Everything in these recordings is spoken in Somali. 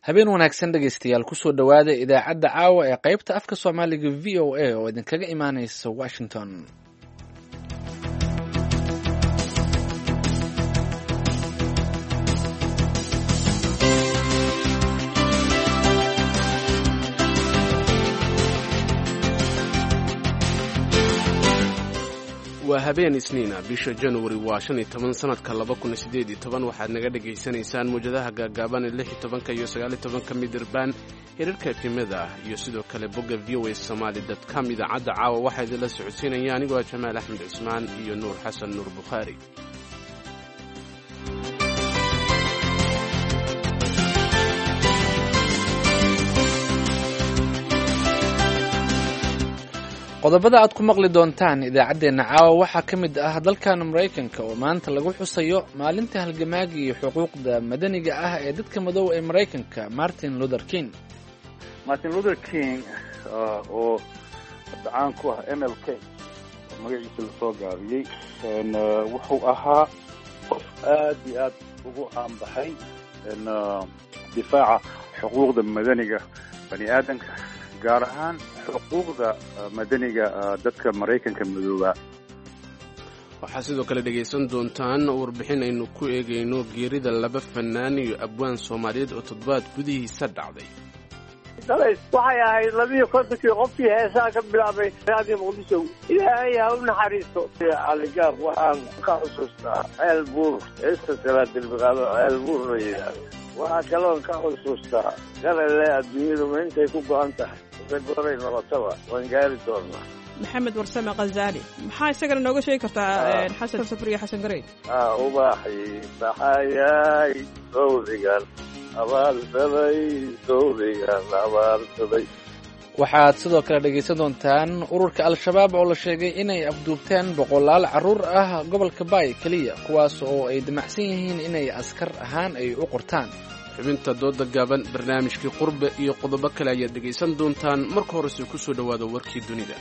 habeen wanaagsan dhegaystayaal kusoo dhowaada idaacadda caawa ee qaybta afka soomaaliga v o a oo idinkaga imaanaysa washington. waa habeen isniina bisha januari waa 15 sanadka 2018 waxaad naga dhegaysanaysaan muwjadaha gaagaaban ee 16 iyo 19 midirbaan hirarka efimada iyo sidoo kale bogga voasomali.com. idaacadda caawa waxaa idinla socodsiinaya anigoo jamaal axmed cusmaan iyo nuur xasan nuur bukhaari. qodobada aad ku maqli doontaan idaacaddeenna caawa waxaa ka mid ah dalkan maraykanka oo maanta lagu xusayo maalinta halgamaaga iyo xuquuqda madaniga ah ee dadka madow ee maraykanka martin luther king oo caan ku ah MLK magaciisa lasoo gaabiyey wuxuu ahaa qof aad iyo aad ugu caanbaxay difaaca xuquuqda madaniga bani aadamka gaar ahaan xuquuqda madaniga dadka maraykanka madooba. waxaa sidoo kale dhegaysan doontaan warbixin aynu ku eegayno geerida laba fanaan iyo abwaan soomaaliyeed oo toddobaad gudihiisa dhacday. waxay ahayd 250 qofkii heesaa ka bilaabay raadiyo muqdisho. ilaahay ha u naxariisto. caligaab waxaan ka xusuustaa ceelbuur heesta salaadilbiqaado ceelbuur la yidhaahdo. waxaa kaloon ka xusuustaa galale adduunyadu intay ku go'an tahay goray noqotaba waan gaari doonaa. maxamed warsame qazaali maxaa isagana nooga sheegi kartaa xasan safriye xasan gareyd? ubaxi baxayay dowrigan abaarsaday dowrigan abaarsaday. waxaad sidoo kale dhegaysan doontaan ururka al-shabaab oo la sheegay inay afduubteen boqolaal carruur ah gobolka baay keliya kuwaas oo ay damacsan yihiin inay askar ahaan ay u qortaan. xubinta dooda gaaban, barnaamijkii qurbe iyo qodobo kale ayaad dhegaysan doontaan. marka horese ku soo dhowaada warkii dunida.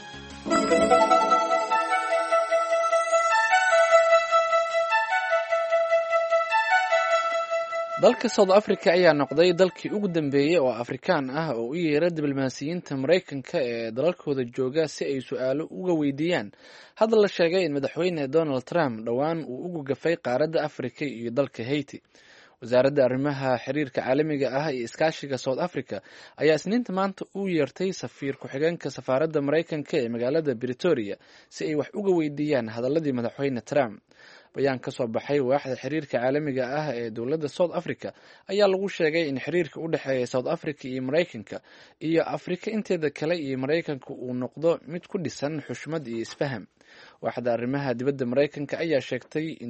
dalka south africa ayaa noqday dalkii ugu dambeeyey oo afrikaan ah oo u yeera diblomaasiyiinta maraykanka ee dalalkooda jooga si ay su-aalo uga weydiiyaan hadda la sheegay in madaxweyne donald trump dhowaan uu ugu gafay qaaradda africa iyo dalka haiti. wasaaradda arrimaha xiriirka caalamiga ah iyo iskaashiga south africa ayaa isniinta maanta u yeertay safiir ku-xigeenka safaaradda maraykanka ee magaalada britoria si ay wax uga weydiiyaan hadaladii madaxweyne trump. bayaan ka soo baxay waaxda xiriirka caalamiga ah ee dowladda south africa ayaa lagu sheegay in xiriirka u dhexeeya south africa iyo maraykanka iyo afrika inteeda kale iyo maraykanka uu noqdo mid ku dhisan xushmad iyo isfaham. waaxda arrimaha dibadda maraykanka ayaa sheegtay in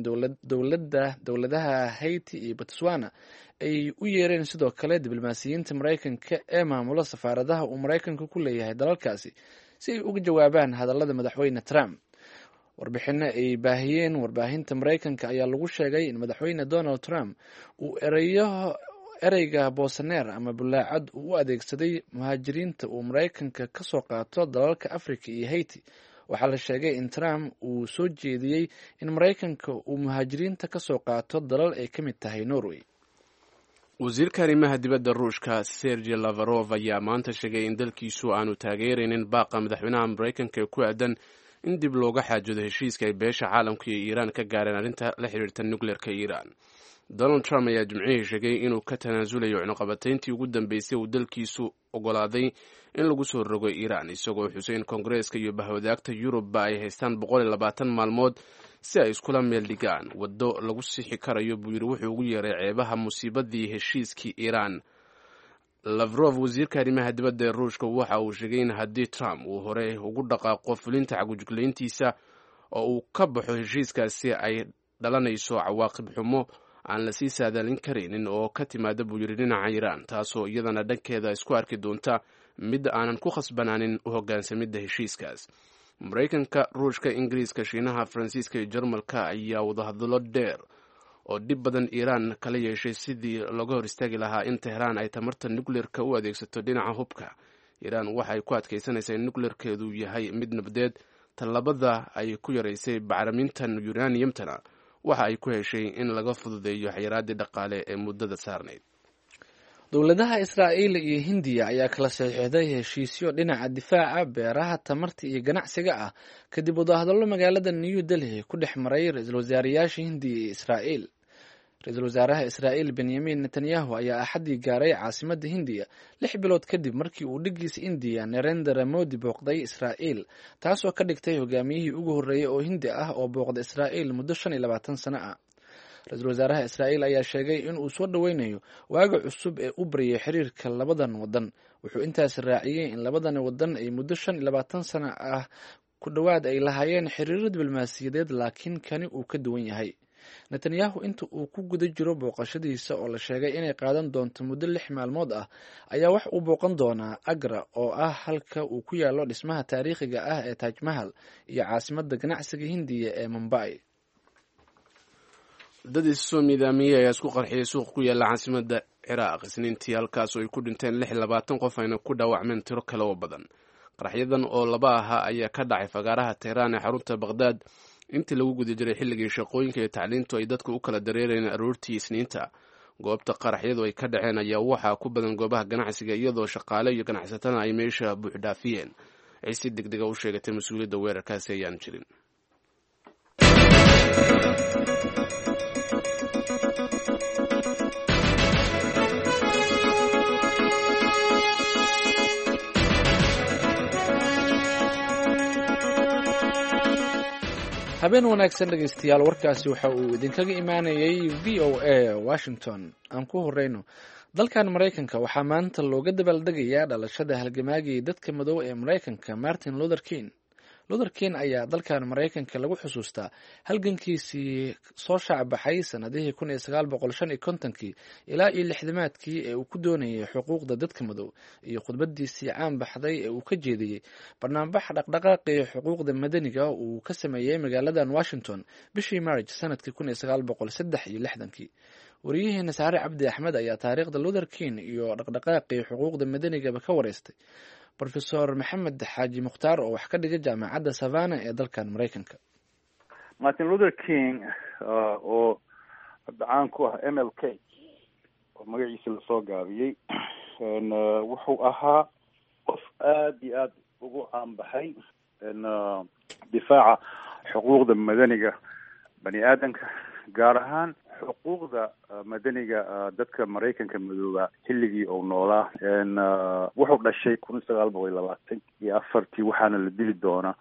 dowladaha haiti iyo botswana ay u yeereen sidoo kale diblomaasiyiinta maraykanka ee maamula safaaradaha uu maraykanka ku leeyahay dalalkaasi si ay uga jawaabaan hadallada madaxweyne trump. warbixino ay baahiyeen warbaahinta maraykanka ayaa lagu sheegay in madaxweyne donald trump uu ereyga boosaneer ama bulaacad uu u adeegsaday muhaajiriinta uu maraykanka ka soo qaato dalalka africa iyo haiti. waxaa la sheegay in trump uu soo jeediyey in maraykanka uu muhaajiriinta ka soo qaato dalal ay ka mid tahay norway. wasiirka arrimaha dibadda ruushka sergey lavarov ayaa maanta sheegay in dalkiisu aanu taageeraynin baaqa madaxweynaha maraykanka ee ku aadan in dib looga xaajoodo heshiiska ay beesha caalamka iyo iiraan ka gaareen arrinta la xidhiirta nukleerka iiraan. donald trump ayaa jimcihii sheegay inuu ka tanaasulayo cunuqabatayntii ugu dambeysay uu dalkiisu ogolaaday in lagu soo rogo iiraan, isagoo xusay in koongareeska iyo bahwadaagta yurubba ay haystaan 120 maalmood si ay iskula meel dhigaan waddo lagu sixi karayo buu yidhi wuxuu ugu yeeray ceebaha musiibadii heshiiskii iiraan. lavrov wasiirka arrimaha dibadda ee ruushka waxa uu sheegay in haddii trump uu hore ugu dhaqaaqo fulinta cagujuglayntiisa oo uu ka baxo heshiiskaasi ay dhalanayso cawaaqib xumo aan lasii saadaalin karaynin oo ka timaada buu yidhi dhinaca iiraan, taasoo iyadana dhankeeda isku arki doonta mid aanan ku khasbanaanin u hoggaansamidda heshiiskaas. maraykanka, ruushka, ingiriiska, shiinaha, faransiiska iyo jarmalka ayaa wadahadallo dheer oo dhib badan iiraan kala yeeshay sidii looga hor istaagi lahaa in tehraan ay tamarta nukleerka u adeegsato dhinaca hubka. iiraan waxay ku adkaysanaysaa in nukleerkeedu yahay mid nabdeed. tallabada ay ku yaraysay bacrimintan uraniumtana waxa ay ku heshay in laga fududeeyo xayiraadii dhaqaale ee muddada saarnayd. dowladaha israa'iil iyo hindiya ayaa kala saxiixday heshiisyo dhinaca difaaca, beeraha, tamarta iyo ganacsiga ah kadib wadahadallo magaalada new delhi ku dhex maray ra-iisul wasaarayaasha hindiya iyo israa'iil. ra-iisul wasaaraha israa'iil benyamin netanyahu ayaa axaddii gaaray caasimadda hindiya 6 bilood kadib markii uu dhiggiisa indiya narendra modi booqday israa'iil, taasoo ka dhigtay hogaamiyihii ugu horreeyey oo hindi ah oo booqda israa'iil muddo 25 sano ah. ra-iisul wasaaraha israa'iil ayaa sheegay in uu soo dhoweynayo waaga cusub ee u baryay xiriirka labadan waddan. wuxuu intaas raaciyey in labadan waddan ay muddo 25 sano ah ku dhowaad ay lahaayeen xiriiro diblomaasiyadeed, laakiin kani uu ka duwan yahay. netanyahu inta uu ku guda jiro booqashadiisa oo la sheegay inay qaadan doonto muddo 6 maalmood ah ayaa wax uu booqan doonaa agra oo ah halka uu ku yaallo dhismaha taariikhiga ah ee Taj Mahal iyo caasimadda ganacsiga hindiya ee Mumbai. dad isoo miidaamiyey ayaa isku qarxiyay suuq ku yaalla caasimadda ciraaq isniintii, halkaas oo ay ku dhinteen 26 qof ayna ku dhaawacmeen tiro kale oo badan. qaraxyadan oo laba ahaa ayaa ka dhacay fagaaraha Tehraan ee xarunta Baghdad intii lagu guda jiray xilligii shaqooyinka iyo tacliintu ay dadku u kala dareereen aroortii isniinta. goobta qaraxyadu ay ka dhaceen ayaa waxaa ku badan goobaha ganacsiga, iyadoo shaqaale iyo ganacsatana ay meesha buuxdhaafiyeen. ciisi degdega u sheegatay mas-uuliyadda weerarkaasi ayaan jirin. habeen wanaagsan dhegeystayaal, warkaasi waxa uu idinkaga imaanayay v o a Washington. aan ku horeyno dalkan Maraykanka waxaa maanta looga dabaaldegayaa dhalashada halgamaagii dadka madow ee Maraykanka Martin Luther King. Luther King ayaa dalkan Maraykanka lagu xusuustaa halgankiisii soo shaacbaxay sanadihii 1950 ilaa iyo 60-maadkii ee uu ku doonayay xuquuqda dadka madow, iyo khudbadiisii caan baxday ee uu ka jeediyey barnaamij dhaqdhaqaaqii xuquuqda madaniga uu ka sameeyey magaaladan Washington bishii March sanadkii 1963. wariyaheena Saare Cabdi Axmed ayaa taariikhda Luther King iyo dhaqdhaqaaqii xuquuqda madanigaba ka wareystay Professor Maxamed Xaaji Mukhtaar oo wax ka dhiga jaamacadda Savannah ee dalkan Maraykanka. Martin Luther King oo caan ku ah MLK oo magaciisa la soo gaabiyey, wuxuu ahaa qof aad iyo aad ugu caan baxay difaaca xuquuqda madaniga bani aadamka, gaar ahaan xuquuqda madaniga dadka Maraykanka madooba xilligii uu noolaa. wuxuu dhashay 1924 waxaana la dili doonaa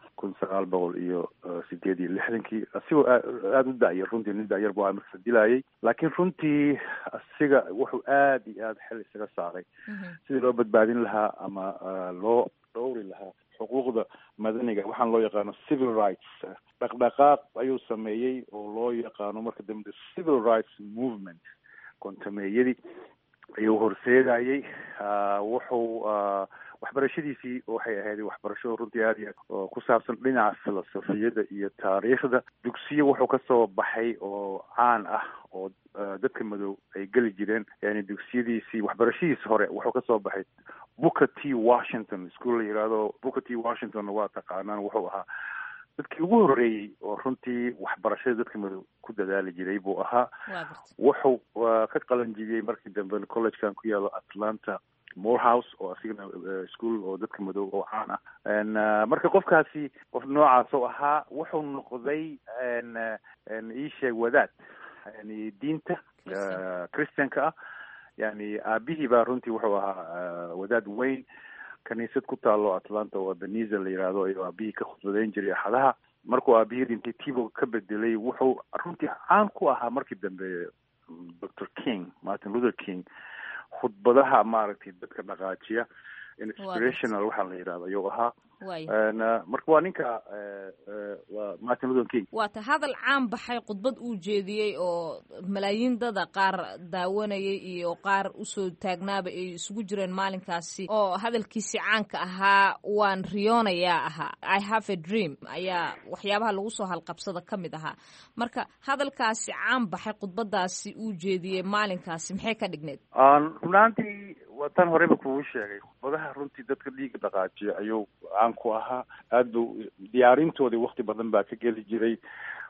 1968 asigoo aad u da'yar, runtii nin da'yar buu marka dilayay, laakiin runtii asiga wuxuu aad iyo aad xil isaga saaray sidii loo badbaadin lahaa ama loo dhowri lahaa xuquuqda madaniga, waxaan loo yaqaano civil rights. dhaqdhaqaaq ayuu sameeyey oo loo yaqaano marka dambe civil rights movement. kontameeyadii ayuu horseedayey. wuxuu waxbarashadiisii waxay ahayd waxbarasho runtii aad iyo aad ku saabsan dhinaca filosofiyada iyo taariikhda. dugsiyo wuxuu ka soo baxay oo caan ah oo dadka madow ay geli jireen. yani dugsiyadiisii waxbarashadiisi hore wuxuu ka soo baxay Booker T. Washington school la yidhaahdo. Booker T. Washington waa taqaanaan, wuxuu ahaa dadkii ugu horreeyey oo runtii waxbarashada dadka madow ku dadaali jiray buu ahaa. wuxuu ka qalanjibiyey markii dambe collegekan ku yaalo Atlanta Morehouse oo asigana school oo dadka madow oo caan ah. marka qofkaasi qof noocaas oo ahaa wuxuu noqday iisheeg wadaad yani diinta Christianka ah. yani aabihii baa runtii wuxuu ahaa wadaad weyn, kaniisad ku taalo Atlanta oo Ebenezer la yiraahdo ayuu aabihii ka khudbadeyn jiray axadaha. markuu aabihii dhintay tiibo ka bedelay, wuxuu runtii caan ku ahaa markii dambe Dr. King, Martin Luther King, khudbadaha maaragtay dadka dhaqaajiya inspirational waxaa la yidhahdo ayuu ahaa. marka waa ninka waa Martin Luther King. waata hadal caan baxay, khudbad uu jeediyey oo malaayiin dada qaar daawanayay iyo qaar usoo taagnaaba ay isugu jireen maalinkaasi, oo hadalkiisi caanka ahaa waan riyoonayaa ahaa, I have a dream, ayaa waxyaabaha lagu soo halqabsada ka mid ahaa. marka hadalkaasi caan baxay, khudbadaasi uu jeediyey maalinkaasi maxay ka dhigneed? runaantii waa tan horeba kugu sheegay, khudbadaha runtii dadka dhiiga dhaqaajiya ayuu caan ku ahaa. aad buu diyaarintoodii wakti badan baa ka geli jiray.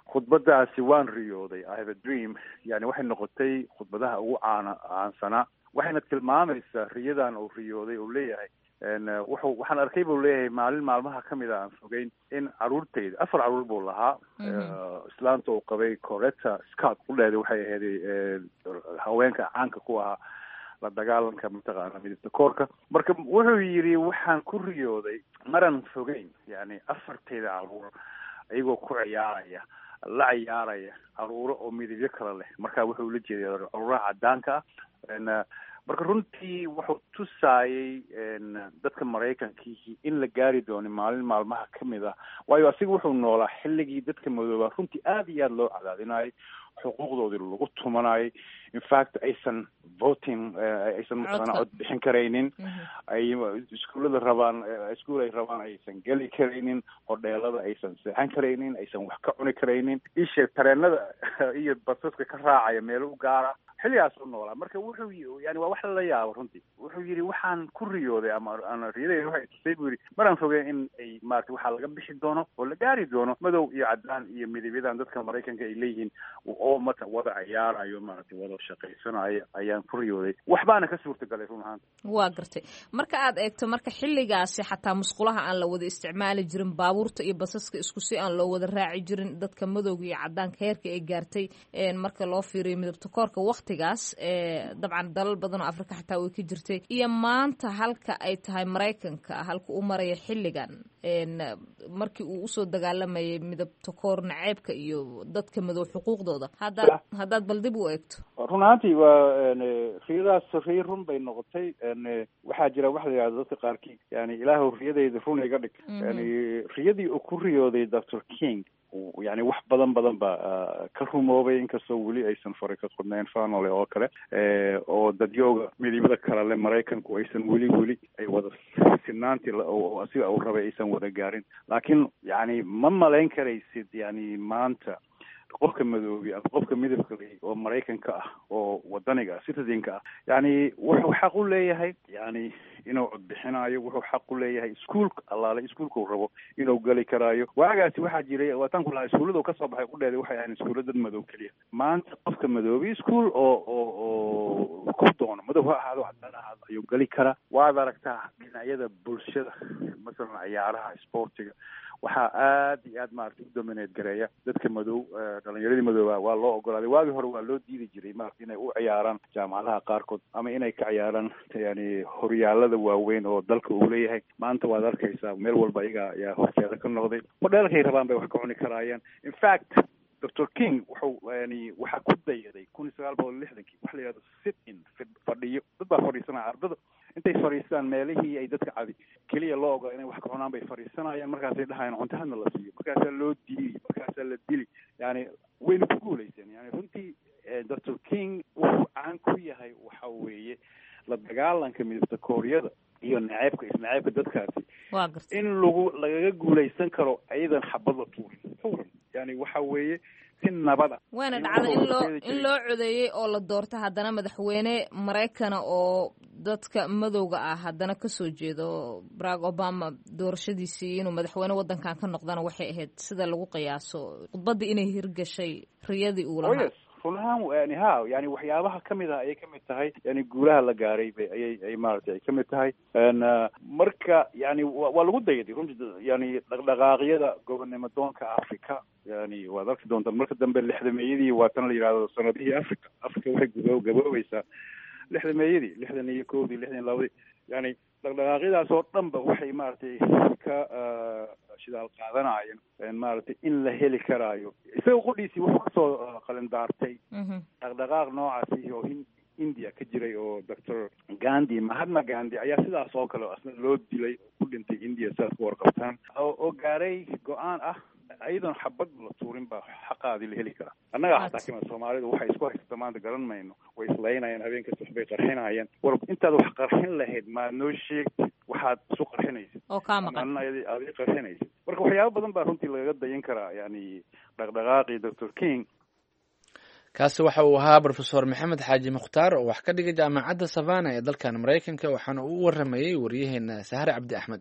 khudbadaasi waan riyooday, I have a dream, yani waxay noqotay khudbadaha ugu caansanaa waxayna tilmaamaysaa riyadan uu riyooday uu leeyahay waxaan arkay buu leeyahay maalin maalmaha kamid a aan fogeyn in caruurtayda 4 caruur buu lahaa islaanta uu qabay Coretta Scott udheeday waxay ahayd haweenka caanka ku ahaa la dagaalanka mataqaana midabta koorka marka wuxuu yidhi waxaan ku riyooday maran fogeyn yani 4tayda caruur ayagoo ku ciyaaraya la ciyaaraya caruuro oo midabyo kala leh marka wuxuu la jeeday caruuraha cadaanka ah marka runtii wuxuu tusaayay dadka maraykankii in la gaari doono maalin maalmaha kamid ah waayo asiga wuxuu noolaa xilligii dadka madooba runtii aad iyo aad loo cadaadinayay xuquuqdoodii lagu tumanayay in fact aysan voting aysan mataqaana cod bixin karaynin ay iskuullada rabaan iskuul ay rabaan aysan geli karaynin hodheelada aysan seexan karaynin aysan wax ka cuni karaynin isha tareenada iyo basaska ka raacaya meelo u gaara xilligaas u noolaa marka wuxuu yani waa wax la yaabo runtii wuxuu yidhi waxaan ku riyooday ama riyadayda waxay tusay buu yidhi maraan fogeen in ay maarata waxaa laga bixi doono oo la gaari doono madow iyo cadaan iyo midabyadan dadka maraykanka ay leeyihiin oo wada ciyaarayo maarata wada shaqaysanayo ayaan ku riyooday waxbaana ka suurtagalay run ahaanta waa gartay marka aad eegto marka xilligaasi xataa musqulaha aan la wada isticmaali jirin baabuurta iyo basaska isku si aan loo wada raaci jirin dadka madowga iyo cadaanka heerka ay gaartay marka loo fiiriyo midabta koorka waqtigaas dabcan dalal badan oo Afrika xataa way ka jirtay iyo maanta halka ay tahay Mareykanka halka uu maraya xilligan markii uu usoo dagaalamayay midabta koor naceebka iyo dadka madow xuquuqdooda haddaad bal dib u eegto run ahaantii waa riyadaas riyo run bay noqotay waxaa jira wax la yidhahdo dadka qaarkii yani ilaahu riyadayda run iga dhig yani riyadii uu ku riyooday Dr. King yani wax badan ba ka rumoobay inkastoo weli aysan fari ka qodnayn fanole oo kale oo dadyooga midibada kale le maraykanku aysan weli ay wada sinaantii oo asiga uu rabay aysan wada gaarin laakiin yani ma malayn karaysid yani maanta qofka madoobi ama qofka midabka oo maraykanka ah oo wadaniga citizenka ah yani wuxuu xaq u leeyahay yani inuu codbixinayo wuxuu xaq u leeyahay iskuulka allaale iskuulka uu rabo inuu gali karaayo waagaasi waxaa jiray waataan ku lahaa iskuullada ka soo baxay udheeday waxay ahayn iskuulla dad madow keliya maanta qofka madoobi iskuul oo ku doono madow ha ahaado cadaan ahaado ayuu gali karaa waad aragtaa dhinacyada bulshada masalan ciyaaraha sportiga waxaa aad iyo aad maarata u dominate gareeya dadka madow dhalinyaradii madooba waa loo ogolaaday waagii hore waa loo diidi jiray maarata inay u ciyaaraan jaamacadaha qaarkood ama inay ka ciyaaraan yani horyaalada waaweyn oo dalka uu leeyahay maanta waad arkaysaa meel walba iyaga ayaa horteeda ka noqday hodheelkay rabaan bay wax ka cuni karaayeen in fact Dr. King wuxuu yani waxaa ku dayaday 1960 wax la yidhahdo sit in fadhiyo dad baa fadhiisanaya ardada intay fadhiistaan meelihii ay dadka cadi keliya loo ogola inay wax ka cunaan bay fadhiisanayaan markaasay dhahayaan cunto hadna la siiyo markaasaa loo diiday markaasaa la dili yani wayna ku guulayseen yani runtii Dr. King wuxuu caan ku yahay waxa weeye la dagaalanka midabta kooriyada iyo naceebka dadkaasi in lagaga guulaysan karo ayadan xabad la tuurin yani waxa weeye si nabada waana dhacday in loo codeeyey oo la doorto haddana madaxweyne Maraykana oo dadka madowga ah haddana kasoo jeedo Barack Obama doorashadiisii inuu madaxweyne wadankan ka noqdana waxay ahayd sida lagu qiyaaso khudbadii inay hirgashay riyadii uu lahaa runahaan yani waxyaabaha kamid ah ayay kamid tahay yani guulaha la gaaray ayay maaragtay ay kamid tahay marka yani waa lagu dayaday runtii yani dhaqdhaqaaqyada gobonnimo doonka Africa yani waad arki doontaa marka dambe 60meeyadii waa tan la yidhaahdo sanadihii Africa waxay gaboobaysaa 60meeyadii 61 62 yani dhaqdhaqaaqyadaas oo dhanba waxay maaragtay ka shidaal qaadanayeen maaragtay in la heli karaayo isaga qudhiisii wuxuu kasoo qalindaartay dhaqdhaqaaq noocaasi oo India ka jiray oo Dr. Gandhi Mahatma Gandhi ayaa sidaas oo kale asna loo dilay ku dhintay India saas ku warqabtaan oo gaaray go-aan ah ayadoon xabad la tuurin baa xaqaadii la heli karaa annaga xataa kima Soomaalidu waxay isku haysata maanta garan mayno way islaynayaan habeenkaas waxbay qarxinayaan war intaad wax qarxin lahayd ma noo sheegtid waxaad isu qarxinaysid oo ka maqan aad qarxinaysid marka waxyaabo badan baa runtii lagaga dayan karaa yani dhaqdhaqaaqii Dr. King kaasi waxa uu ahaa Professor Maxamed Xaaji Mukhtaar oo wax ka dhigay jaamacadda Savannah ee dalkan Mareykanka waxaana uu u waramayay wariyaheena Sahar Cabdi Axmed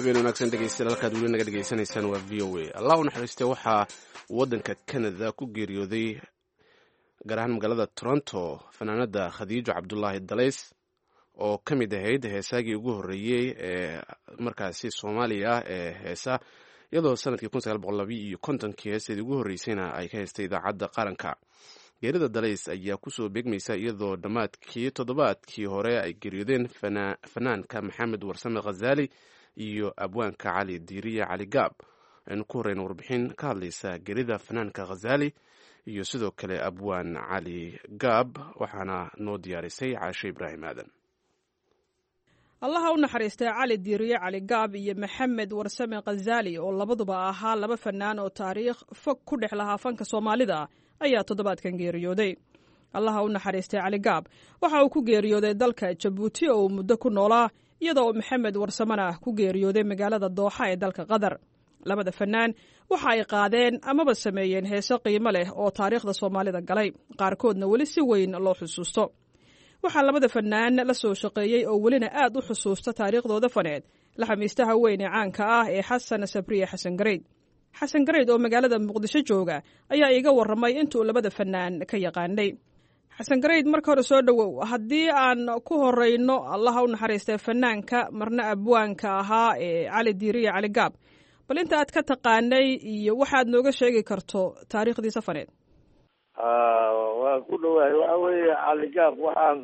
habeen wanaagsan dhegeystayaal halkaad weli naga dhegeysanaysaan waa v o a allah u naxariistay waxaa waddanka canada ku geeriyooday gaar ahaan magaalada toronto fanaanada khadiijo cabdulaahi dalays oo ka mid ahayd heesaagii ugu horreeyey ee markaasi soomaaliya ah ee heesa iyadoo sanadkii kii heesteedii ugu horreysayna ay ka heystay idaacadda qaranka. geerida dalays ayaa kusoo beegmaysa iyadoo dhammaadkii toddobaadkii hore ay geeriyoodeen fanaanka maxamed warsame khazaali iyo abwaanka cali diiriye cali gaab. aynu ku horeyna warbixin ka hadlaysa geerida fanaanka khazaali iyo sidoo kale abwaan cali gaab waxaana noo diyaarisay caashe ibraahim aadan. allaha u naxariistay cali diiriye cali gaab iyo maxamed warsame khazaali oo labaduba ahaa laba fanaan oo taariikh fog ku dhex lahaa fanka soomaalida ayaa toddobaadkan geeriyooday. allaha u naxariistay cali gaab waxa uu ku geeriyooday dalka jabuuti oo uu muddo ku noolaa iyadoo maxamed warsamena ku geeriyooday magaalada dooxa ee dalka qatar. labada fanaan waxa ay qaadeen amaba sameeyeen heeso qiimo leh oo taariikhda soomaalida galay, qaarkoodna weli si weyn loo xusuusto. waxaa labada fanaan la soo shaqeeyey oo welina aad u xusuusta taariikhdooda faneed laxamiistaha weyn ee caanka ah ee xasan sabriye xasan gareyd. xasan gareyd oo magaalada muqdisho jooga ayaa iiga warramay intuu labada fanaan ka yaqaanay. xasan gareyd, marka hore soo dhowow. haddii aan ku horeyno allaha u naxariistay fanaanka marna abwaanka ahaa ee cali diiriye cali gaab, bal inta aad ka taqaanay iyo waxaad nooga sheegi karto taariikhdiisa faneed. waa ku dhawaay. waxa weeye cali gaab waxaan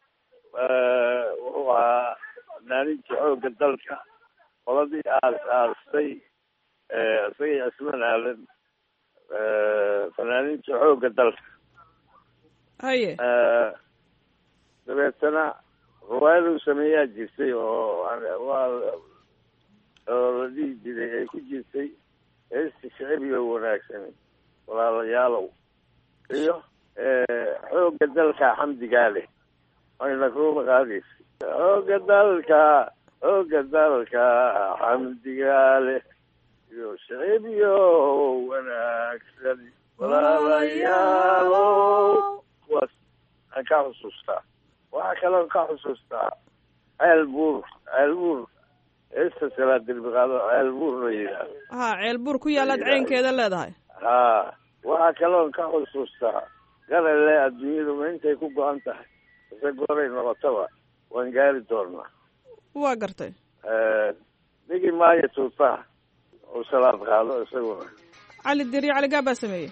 wuxuu ahaa fanaanintii xoogga dalka, qoladii aastay isagii cisman aalan fanaanintii xoogga dalka. haye dabeetana riwaayaduu sameeyaa jirtay oo la dhihi jiray ay ku jirtay heesti shicbiga wanaagsan walaalayaalow iyo xoogga dalka xamdigaa leh ayna kuuba qaadaysa. xoogga dalka xamdigaa leh iyo shicbiyo wanaagsan walaalayaalow. kuwaas aan ka xusuustaa. waxaa kaloon ka xusuustaa ceelbuur heesta salaadilbiqaado ceelbuur la yidhaahdo. ceelbuur ku yaalaad ceynkeeda leedahay. waxaa kaloon ka xusuustaa garale adduunyadu ma intay ku go-an tahay ise gooray noqotaba waan gaari doonaa. waa gartay. dhigi maayo tuutaha oo salaad qaado isaguna. cali diiriye cali gaab baa sameeyey.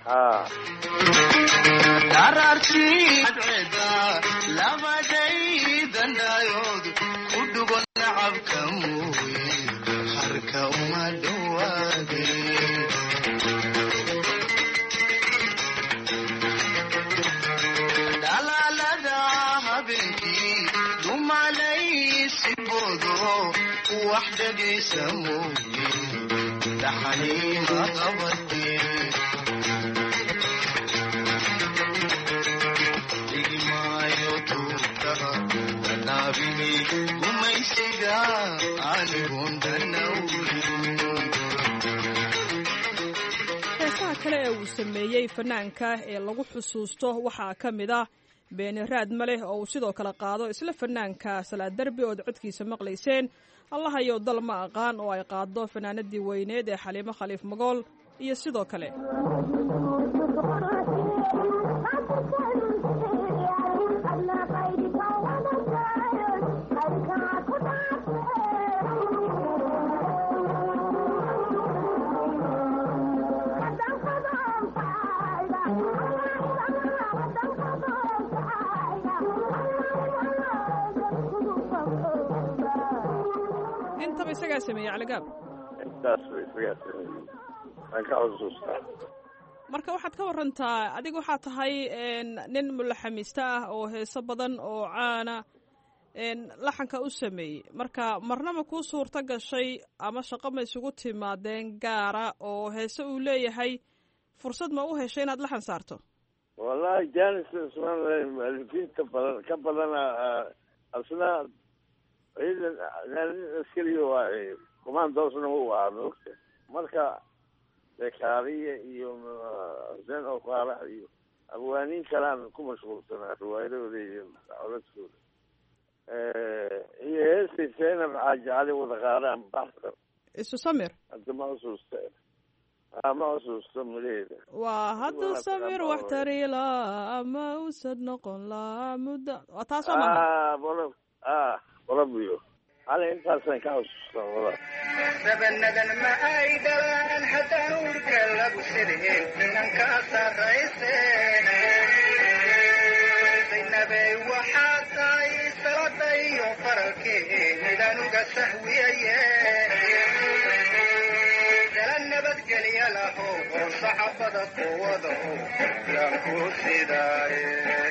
heesaha kale ee uu sameeyey fanaanka ee lagu xusuusto waxaa ka mid ah beeni raad ma leh oo uu sidoo kale qaado isla fanaanka salaad derbi ood codkiisa maqlayseen. allahayow dal ma aqaan oo ay qaado fanaanadii weyneed ee xaliimo khaliif magool iyo sidoo kale intaba isagaa sameeyey cali gaab. intaas isagaa sameeyey aan ka xusuustaa. marka waxaad ka warantaa, adiga waxaa tahay nin mulaxamiista ah oo heeso badan oo caana laxanka u sameeyey. marka marnaba kuu suurto gashay ama shaqo ma isugu timaadeen gaara oo heese uu leeyahay fursad ma u heshay inaad laxan saarto? wallahi janis mualifiinta badan ka badana asna ciidan askariga waa commandoosna u ahaa maogta. marka dekaariya iyo xuseen oo faarax iyo abwaaniin kalaan ku mashquulsanaa riwaayadooda iyo codadkooda. iyo heestii Zaynab Xaaji Cali wada qaadaan baxsan isu samir hadda ma xusuusteen ma xusuusto mideeda waa hadduu samir wax tarila ama usad noqon laa muddo waa taasoo maha bolobiyo hal intaasaan ka xusuustaa wada dabanadan ma ay dhalaan haddaan urka lagu sideen inanka sarrayseen zaynabey waxaa tahay salada iyo faralkee midaan uga sahwiyaye dala nabadgelya lahow oo saxaabada quwada yaan ku sidaaye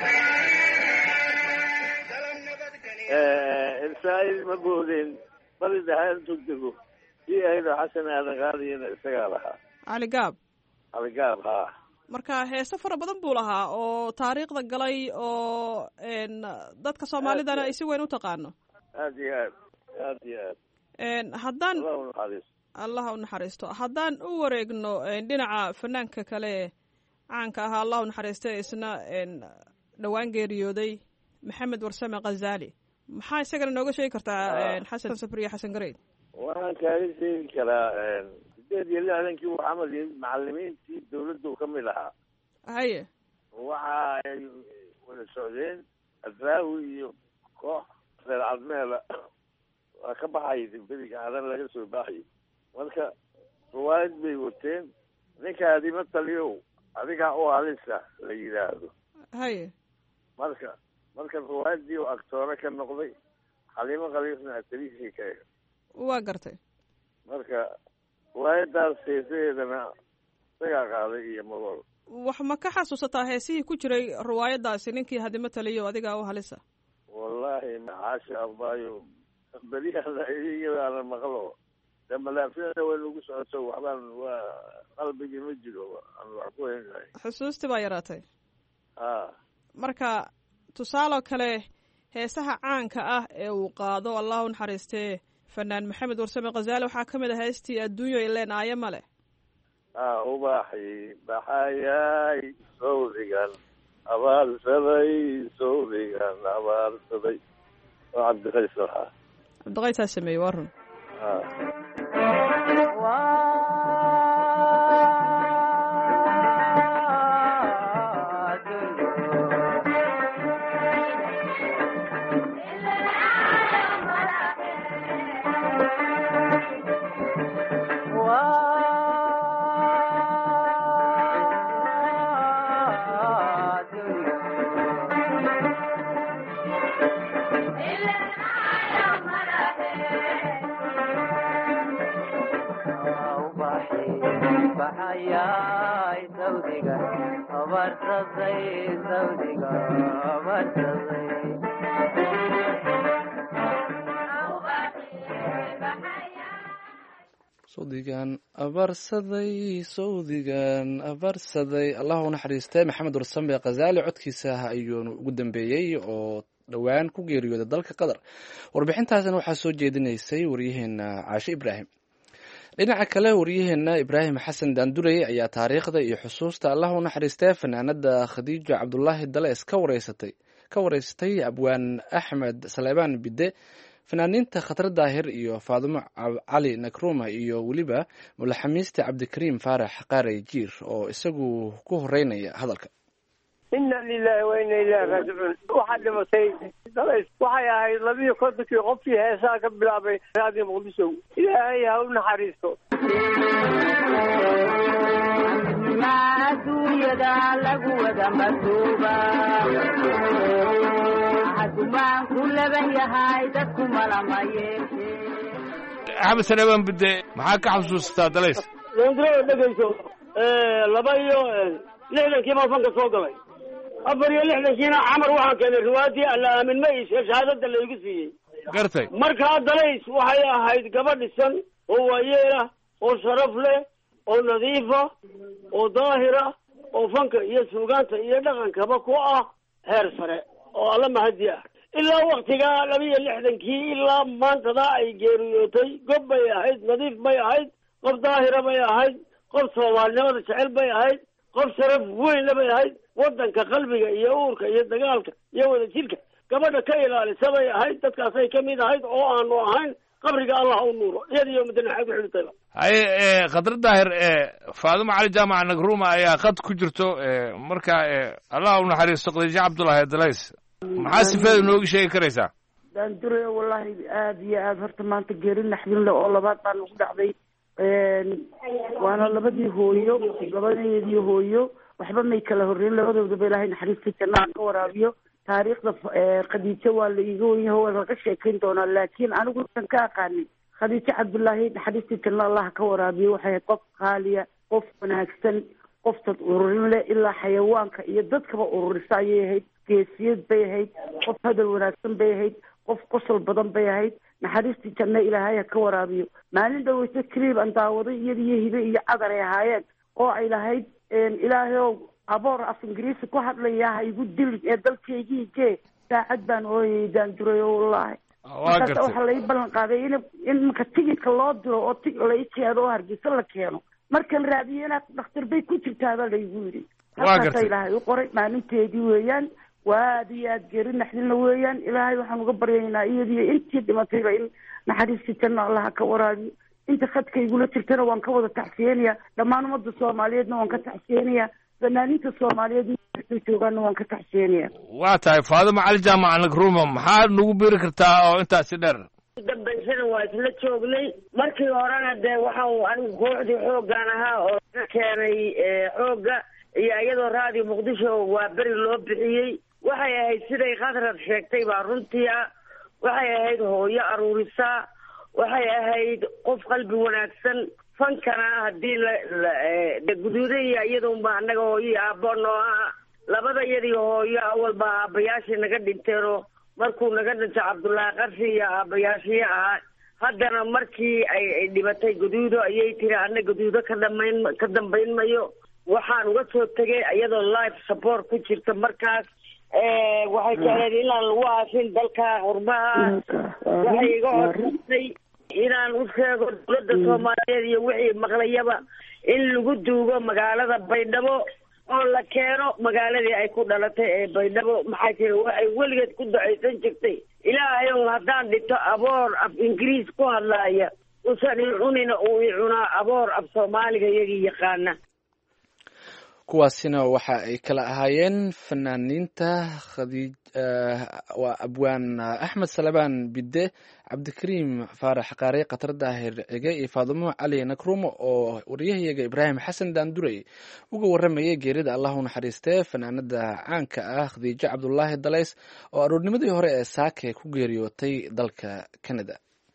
irsaa'il ma boodeen bali dhahaan tugdego sii ahaydoo xasan aadan qaadiyana isagaa lahaa caligaab haa marka heese fara badan buu lahaa oo taariikhda galay oo dadka soomaalidana ay si weyn u taqaano aad iyo aad haddaan unaxariisto allaha unaxariisto haddaan u wareegno dhinaca fanaanka kale caanka ahaa allah unaxariista isna dhowaan geeriyooday maxamed warsame khazali maxaa isagana nooga sheegi kartaa xasan sabriye xasan gareyd waxaan kaaga sheegi karaa 8 uu camal yahay macallimiintii dawladdu ka mid ahaa haye waxa ay wada socdeen adraawi iyo koox reer cadmeela waa ka baxay beriga aadan laga soo baxay marka ruwaayad bay wateen ninkaadi ma taliyo adiga oo halisa la yiraahdo haye marka ruwaayadii oo aktoore ka noqday xaliimo khaliifna atriisi ka waa gartay marka ruwaayadaas heeseedana isagaa qaaday iyo magol wax ma ka xasuusataa heesihii ku jiray ruwaayadaasi ninkii hadima taliyo adiga u halisa wallahi macaasha abayo beriyaana iyagaana maqlo de malaafiyada way nagu socoto waxbaan waa qalbigii ma jiro aan wax ku hengahay xusuustii baa yaraatay a marka tusaaloo kale heesaha caanka ah ee uu qaado allah u naxariistee fanaan maxamed warsame khazali waxaa ka mid ah heestii adduunyo ileen aayo male ubaxi baxayay sawdigan abaarsaday sawdigan abaarsaday oo cabdiqays lahaa cabdiqaysaa sameeyey waa run sawdigan abarsaday allah u naxariistay maxamed warsame khazali codkiisa ayuunu ugu dambeeyey oo dhowaan ku geeriyooday dalka qatar warbixintaasna waxaa soo jeedinaysay waryaheena caashe ibraahim dhinaca kale waryaheena ibraahim xasan daandurey ayaa taariikhda iyo xusuusta allah u naxariistay fanaanada khadiija cabdulaahi dalees ka wareysatay abwaan axmed saleebaan bide fanaaniinta khatar daahir iyo faadumo cali nakruma iyo weliba mulaxamiiste cabdikariim faarax qaarey jiir oo isagu ku horeynaya hadalka inna lilahi wa inna ilaahi raajicuun waxaa dhimatay dalays waxay ahayd 250 qofkii heesaha ka bilaabay raadiyo muqdisho ilaahay ha u naxariisto adduunyada lagu wada matuuba hadumaan ku laban yahay dadku malamayeeshe axmed saleebaan bide maxaa ka xasuustaa dalays londroo dhegayso 62 baa fanka soo galay 64 camar waxaan keenay riwaayadii alla aamin ma iishe shahaadada laygu siiyey gartay markaa dalays waxay ahayd gabadh dhisan oo waayeelah oo sharaf leh oo nadiifa oo daahira oo fanka iyo suugaanta iyo dhaqankaba ku ah heer sare oo alla mahadi ah ilaa waktigaa 62 ilaa maantada ay geeriyootay gob bay ahayd nadiif bay ahayd qof daahira bay ahayd qof soomaalinimada jecel bay ahayd qof sharaf weynna bay ahayd wadanka qalbiga iyo uurka iyo dagaalka iyo wada jirka gabadha ka ilaalisa bay ahayd, dadkaasay ka mid ahayd oo aanu ahayn. qabriga allah u nuuro iyadiyo madanaxay ku xidhitayba. haye khadra daahir faadimo cali jaamac nagruma ayaa khad ku jirto marka allah u naxariisto khadiijo cabdullaahi dalays, maxaa sifeeda nooga sheegi karaysaa? daandure wallahi aad iyo aad horta maanta geeri naxdin leh oo labaad baa nagu dhacday. waana labadeedii hooyo waxba may kala horreyn, labadoodaba ilaahay naxariista jannada ka waraabiyo. taariikhda khadiijo waa la iga wenyaho waa laga sheekayn doonaa, laakiin anigu san ka aqaanay khadiijo cabdullaahi naxariista janna allah ka waraabiyo. waxay ahayd qof qaaliya, qof wanaagsan, qof dad ururin leh, ilaa xayawaanka iyo dadkaba ururisa ayay ahayd. geesiyad bay ahayd, qof hadal wanaagsan bay ahayd, qof qosol badan bay ahayd. naxariistii janna ilaahay ha ka waraabiyo. maalin dhaweysa kaliib aan daawaday iyadiyo hibe iyo cadar ay ahaayeen oo ay lahayd ilaahayow aboor af ingiriisi ku hadlaya ha igu dilin ee dalkaygii jee saacad baan ooyay daanduray wallaahi. markaas waxaa lai ballan qaaday in marka tigidka loo diro oo lai keeno oo hargeysa la keeno, markan raadiyo inaad dhakhtar bay ku jirtaabaa laygu yidhi. halkaasa ilaahay u qoray maalinteedii weeyaan. waa aad iyo aad geeri naxdinla weeyaan. ilaahay waxaan uga baryaynaa iyadiyo intii dhimatayba in naxariistii janna allaha ka waraabiyo. inta khadkaygula jirtana waan ka wada tacsiyeenaya, dhammaan ummadda soomaaliyeedna waan ka tacsiyeenaya, fanaaniinta soomaaliyeed joogaana waan ka tacsiyeenaya. waa tahay faadimo cali jaamac nagruma, maxaa nagu biri kartaa oo intaasi dheer? dambaysana waa isla joognay. markii horena dee waxaan anigu kooxdii xooggaan ahaa oo ka keenay xoogga, iyo iyadoo raadiyo muqdisho waa beri loo bixiyey. waxay ahayd siday khadrad sheegtay baa runtii ah. waxay ahayd hooyo aruurisaa, waxay ahayd qof qalbi wanaagsan. fankana haddii guduuda iyo iyadunba annaga hooyo aabbo noo aha. labada iyadii hooyo awalba aabbayaashii naga dhinteenoo markuu naga dhinto cabdullaahi qarshi iyo aabbayaashii ahaa. haddana markii ay dhibatay guduudo ayay tiri anna guduudo ka dambayn mayo. waxaan uga soo tegay iyadoo life support ku jirta markaas. waxay jecleed inaan lagu aasin dalka qurbaha. waxay iga codsatay inaan u sheego dowladda soomaaliyeed iyo wixii maqlayaba in lagu duugo magaalada baydhabo oo la keeno magaaladii ay ku dhalatay ee baydhabo. maxaa jira waxay weligeed ku ducaysan jirtay ilaahayow haddaan dhito aboor af ingiriis ku hadlaaya usan i cunina uu i cunaa aboor af soomaaliga iyagii yaqaana. kuwaasina waxa ay kala ahaayeen fanaaniinta waa abwaan axmed salabaan bidde, cabdikariim faarax qaare, khatar daahir cige iyo faadimo cali nakrumo oo waryahayaga ibraahim xasan daandurey uga waramayay geerida allah u naxariistee fanaanada caanka ah khadiijo cabdullaahi dalays oo aroornimadii hore ee saake ku geeriyootay dalka canada.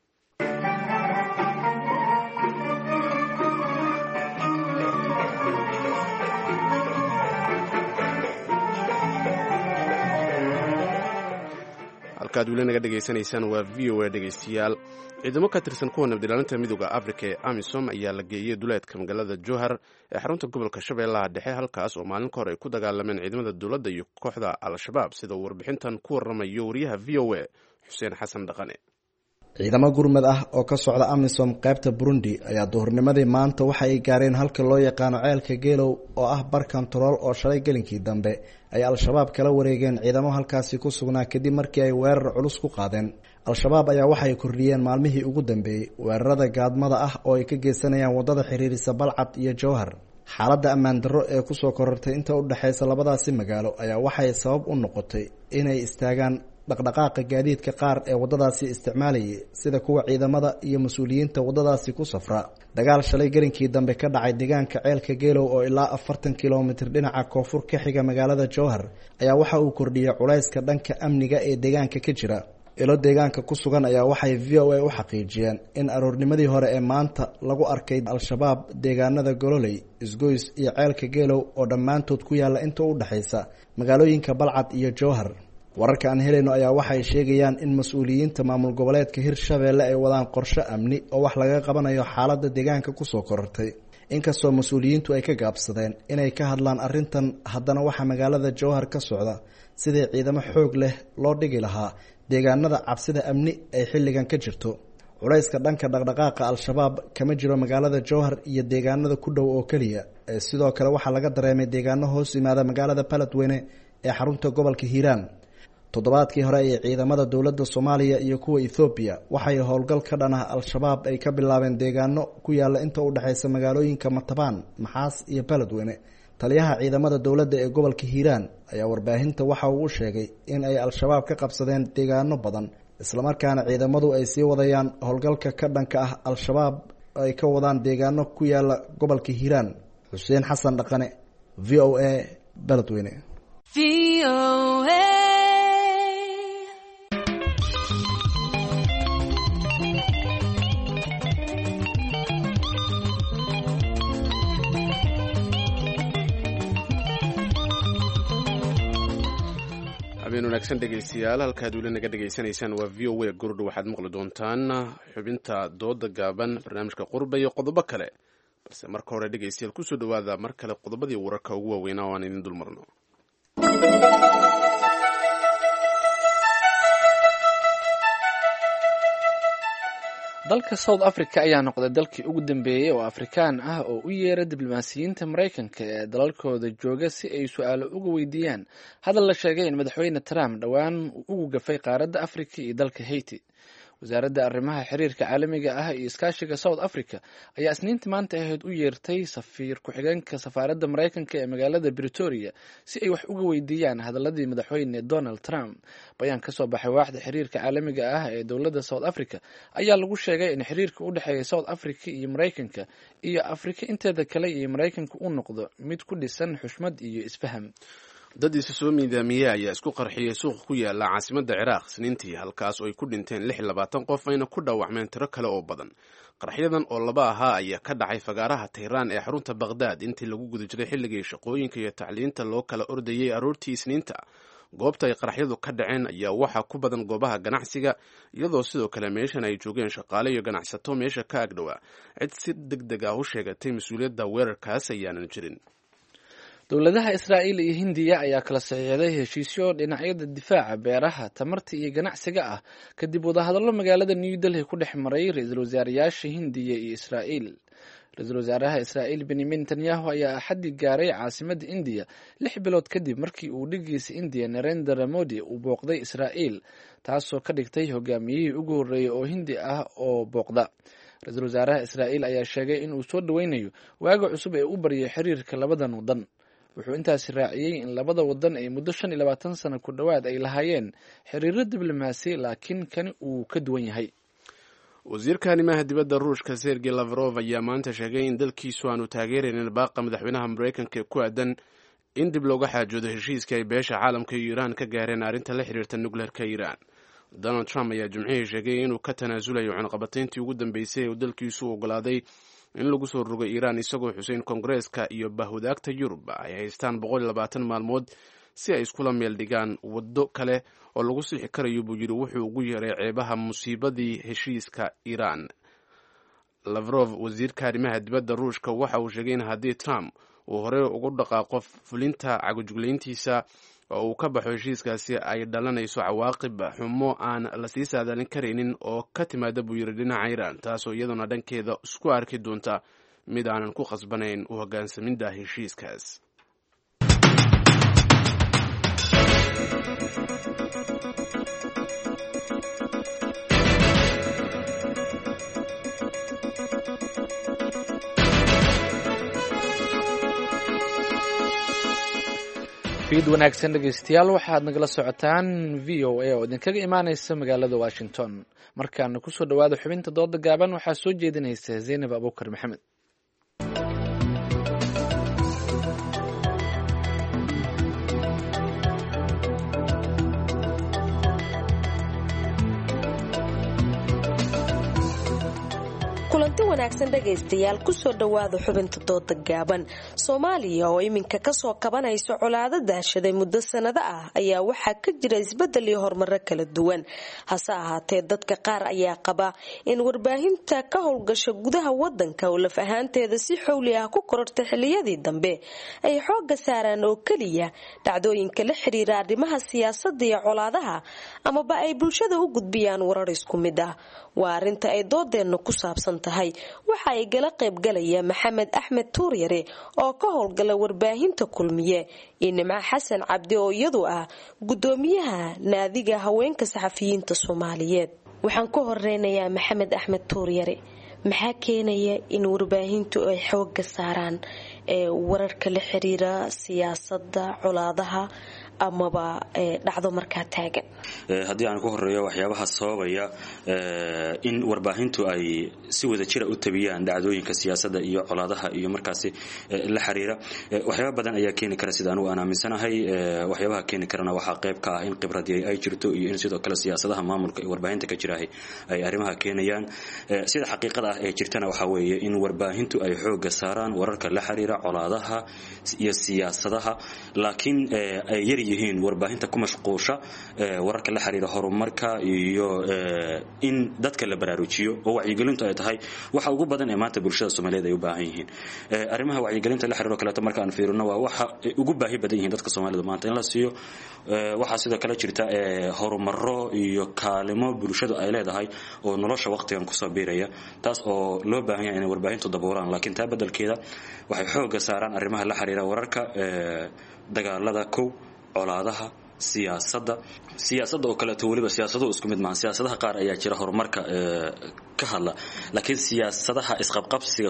halkaad weli naga dhegaysanaysaan waa v o a dhegaystayaal. ciidamo ka tirsan kuwa nabadilaalinta midooda afrika ee amisom ayaa la geeyey duleedka magaalada jowhar ee xarunta gobolka shabeellaha dhexe, halkaas oo maalin ka hor ay ku dagaalameen ciidamada dowladda iyo kooxda al-shabaab, sida uu warbixintan ku waramayo wariyaha v o a xuseen xasan dhaqane. ciidamo gurmad ah oo ka socda amisom qaybta burundi ayaa duhurnimadii maanta waxa ay gaareen halka loo yaqaano ceelka geelow oo ah bar kontarool oo shalay gelinkii dambe ay al-shabaab kala wareegeen ciidamo halkaasi ku sugnaa kadib markii ay weerar culus ku qaadeen. al-shabaab ayaa waxay kordhiyeen maalmihii ugu dambeeyey weerarada gaadmada ah oo ay ka geysanayaan wadada xiriirisa balcad iyo jowhar. xaaladda ammaan darro ee kusoo korortay inta u dhexaysa labadaasi magaalo ayaa waxay sabab u noqotay inay istaagaan dhaqdhaqaaqa gaadiidka qaar ee waddadaasi isticmaalayay sida kuwa ciidamada iyo mas-uuliyiinta waddadaasi ku safra. dagaal shalay gelinkii dambe ka dhacay deegaanka ceelka geelow oo ilaa 40 kilomitir dhinaca koonfur ka xiga magaalada jowhar ayaa waxa uu kordhiyay culayska dhanka amniga ee deegaanka ka jira. ilo deegaanka ku sugan ayaa waxay v o a u xaqiijiyeen in aroornimadii hore ee maanta lagu arkay al-shabaab deegaanada gololey, isgoys iyo ceelka geelow oo dhammaantood ku yaalla inta u dhexaysa magaalooyinka balcad iyo jowhar. wararka aan helayno ayaa waxay sheegayaan in mas-uuliyiinta maamul goboleedka hirshabeelle ay wadaan qorshe amni oo wax laga qabanayo xaaladda deegaanka kusoo korortay. inkastoo mas-uuliyiintu ay ka gaabsadeen inay ka hadlaan arrintan, haddana waxaa magaalada jowhar ka socda sidii ciidamo xoog leh loo dhigi lahaa deegaanada cabsida amni ay xilligan ka jirto. culayska dhanka dhaqdhaqaaqa al-shabaab kama jiro magaalada jowhar iyo deegaanada ku dhow oo keliya, sidoo kale waxaa laga dareemay deegaano hoos yimaada magaalada baladweyne ee xarunta gobolka hiiraan. toddobaadkii hore ee ciidamada dowladda Soomaaliya iyo kuwa Ethiopia waxay howlgal ka dhan ah al-shabaab ay ka bilaabeen deegaano ku yaala inta u dhaxaysa magaalooyinka Matabaan, Maxaas iyo Beledweyne. taliyaha ciidamada dowladda ee gobolka Hiiraan ayaa warbaahinta waxa uu sheegay in ay al-shabaab ka qabsadeen deegaano badan isla markaana ciidamadu ay sii wadayaan howlgalka ka dhanka ah al-shabaab ay ka wadaan deegaano ku yaala gobolka Hiiraan. Xuseen Xasan Dhaqane, VOA, Beledweyne. habeen wanaagsan dhegaystayaal, halkaad weli naga dhegaysanaysaan waa VOA. gurdho waxaad maqli doontaan xubinta dooda gaaban, barnaamijka qurba iyo qodobo kale, balse marka hore dhegaystayaal kusoo dhawaada mar kale qodobadii wararka ugu waaweynaa oo aan idin dulmarno. dalka South Africa ayaa noqday dalkii ugu dambeeyay oo Afrikaan ah oo u yeeray diblomaasiyiinta Mareykanka ee dalalkooda jooga si ay su'aalo uga weydiiyaan hadal la sheegay in madaxweyne Trump dhowaan uu ugu gafay qaaradda Afrika iyo dalka Haiti. wasaaradda arrimaha xiriirka caalamiga ah iyo iskaashiga South Africa ayaa isniintii maanta ahayd u yeertay safiir ku-xigeenka safaaradda Mareykanka ee magaalada Pretoria si ay wax uga weydiiyaan hadaladii madaxweyne Donald Trump. bayaan ka soo baxay waaxda xiriirka caalamiga ah ee dowladda South Africa ayaa lagu sheegay in xiriirka u dhexeeya South Africa iyo Mareykanka iyo Afrika inteeda kale iyo Mareykanka uu noqdo mid ku dhisan xushmad iyo isfaham. dad isa soo miidaamiyey ayaa isku qarxiyey suuq ku yaala caasimadda Ciraaq Isniintii, halkaas oo ay ku dhinteen 26 qof ayna ku dhaawacmeen tiro kale oo badan. qarxyadan oo laba ahaa ayaa ka dhacay fagaaraha Tehran ee xarunta Baghdad intii lagu guda jiray xilligii shaqooyinka iyo tacliinta loo kala ordayay aroortii Isniinta. goobta ay qarxyadu ka dhaceen ayaa waxaa ku badan goobaha ganacsiga, iyadoo sidoo kale meeshan ay joogeen shaqaale iyo ganacsato meesha ka agdhowaa. cid si degdeg ah u sheegatay mas-uuliyadda weerarkaas ayaanan jirin. dowladaha Israa'iil iyo Hindiya ayaa kala saxiixday heshiisyo dhinacyada difaaca, beeraha, tamarta iyo ganacsiga ah kadib wadahadallo magaalada New Delhi ku dhex maray ra'iisul wasaarayaasha Hindiya iyo Israa'iil. ra'iisul wasaaraha Israa'iil Benjamin Netanyahu ayaa axadii gaaray caasimadda Indiya 6 bilood kadib markii uu dhigiisa Indiya Narendra Modi uu booqday Israa'iil, taasoo ka dhigtay hogaamiyihii ugu horreeyay oo Hindi ah oo booqda. ra'iisul wasaaraha Israa'iil ayaa sheegay in uu soo dhaweynayo waaga cusub ee u baryay xiriirka labadan wadan. wuxuu intaasi raaciyey in labada wadan ay muddo 25 sano ku dhowaad ay lahaayeen xiriiro diblomaasi, laakiin kani uu ka duwan yahay. wasiirka arrimaha dibadda Ruushka Sergey Lavrov ayaa maanta sheegay in dalkiisu aanu taageeraynin baaqa madaxweynaha Mareykanka ee ku aadan in dib looga xaajoodo heshiiska ay beesha caalamka iyo Iiraan ka gaareen arrinta la xiriirta nukleerka Iiraan. Donald Trump ayaa Jimcihii sheegay inuu ka tanaasulayo cunaqabatayntii ugu dambeysay ee dalkiisu ogolaaday in lagu soo rogay Iiraan, isagoo xuseyn Koongareeska iyo bahwadaagta Yurub ay haystaan 120 maalmood si ay iskula meel dhigaan waddo kale oo lagu sixi karayo buu yidhi wuxuu ugu yeeray ceebaha musiibadii heshiiska Iiraan. Lavrov, wasiirka arrimaha dibadda Ruushka, waxa uu sheegay in haddii Trump uu hore ugu dhaqaaqo fulinta cagajuglayntiisa oo uu ka baxo heshiiskaasi ay dhalanayso cawaaqib xumo aan la sii saadaalin karaynin oo ka timaada buu yidhi dhinaca Iiraan, taasoo iyaduna dhankeeda isku arki doonta mid aanan ku khasbanayn u hoggaansaminta heshiiskaas. fiid wanaagsan dhegaystayaal, waxaad nagala socotaan VOA oo idinkaga imaanaysa magaalada Washington. markaana kusoo dhawaada xubinta dooda gaaban, waxaa soo jeedinaysa Zainab Abuukar Maxamed. kulanti wanaagsan dhegaystayaal, kusoo dhawaada xubinta dooda gaaban. Soomaaliya oo iminka kasoo kabanayso colaado daashaday muddo sanado ah ayaa waxaa ka jira isbedel iyo horumaro kala duwan. hase ahaatee dadka qaar ayaa qaba in warbaahinta ka howlgasha gudaha wadanka oo laf ahaanteeda si xowli ah ku korortay xiliyadii dambe ay xooga saaraan oo keliya dhacdooyinka la xiriira arrimaha siyaasadda iyo colaadaha, amaba ay bulshada u gudbiyaan warar isku mid ah. waa arrinta ay doodeena ku saabsan tahay waxa ay gala qaybgalaya maxamed axmed tuuryare oo ka howlgala warbaahinta kulmiye iyo nimco xasan cabdi oo iyadu ah gudoomiyaha naadiga haweenka saxafiyiinta Soomaaliyeed. waxaan ku horeynayaa maxamed axmed tuuryare, maxaa keenaya in warbaahintu ay xoogga saaraan wararka la xiriira siyaasadda, colaadaha amaba dhacdo markaa taagan? haddii aan ku horeeyo waxyaabaha sababaya in warbaahintu ay si wada jira u tabiyaan dhacdooyinka siyaasadda iyo colaadaha iyo markaasi la xiriira waxyaabo badan ayaa keeni kara sida anigu aan aaminsanahay. waxyaabaha keeni karana waxaa qayb ka ah in khibradii ay jirto iyo in sidoo kale siyaasadaha maamulka ee warbaahinta ka jira ay arrimaha keenayaan. sida xaqiiqada ah ee jirtana waxa weeye in warbaahintu ay xoogga saaraan wararka la xiriira colaadaha iyo siyaasadaha, laakiin ay yar yihiin warbaahinta ku mashquusha wararka la xiriira horumarka iyo in dadka la baraarujiyo oo wacyigelintu ay tahay waxa ugu badan ee maanta bulshada Soomaaliyeed ay u baahan yihiin. arrimaha wacyigelinta la xiriira kale marka aan fiirino waa waxa ugu baahi badan yihiin dadka Soomaaliyeed maanta in la siiyo. waxa sidoo kale jirta horumaro iyo kaalimo bulshadu ay leedahay oo nolosha waqtigan ku soo biiraya, taas oo loo baahan yahay in warbaahintu daboolaan, laakiin taa beddelkeeda waxay xoogga saaraan arrimaha la xiriira wararka dagaalada colaadaha siyaasadda oo kale waliba siyaasadu isku mid maahan. siyaasadaha qaar ayaa jira horumarka ka hadla, laakiin siyaasadaha isqabqabsiga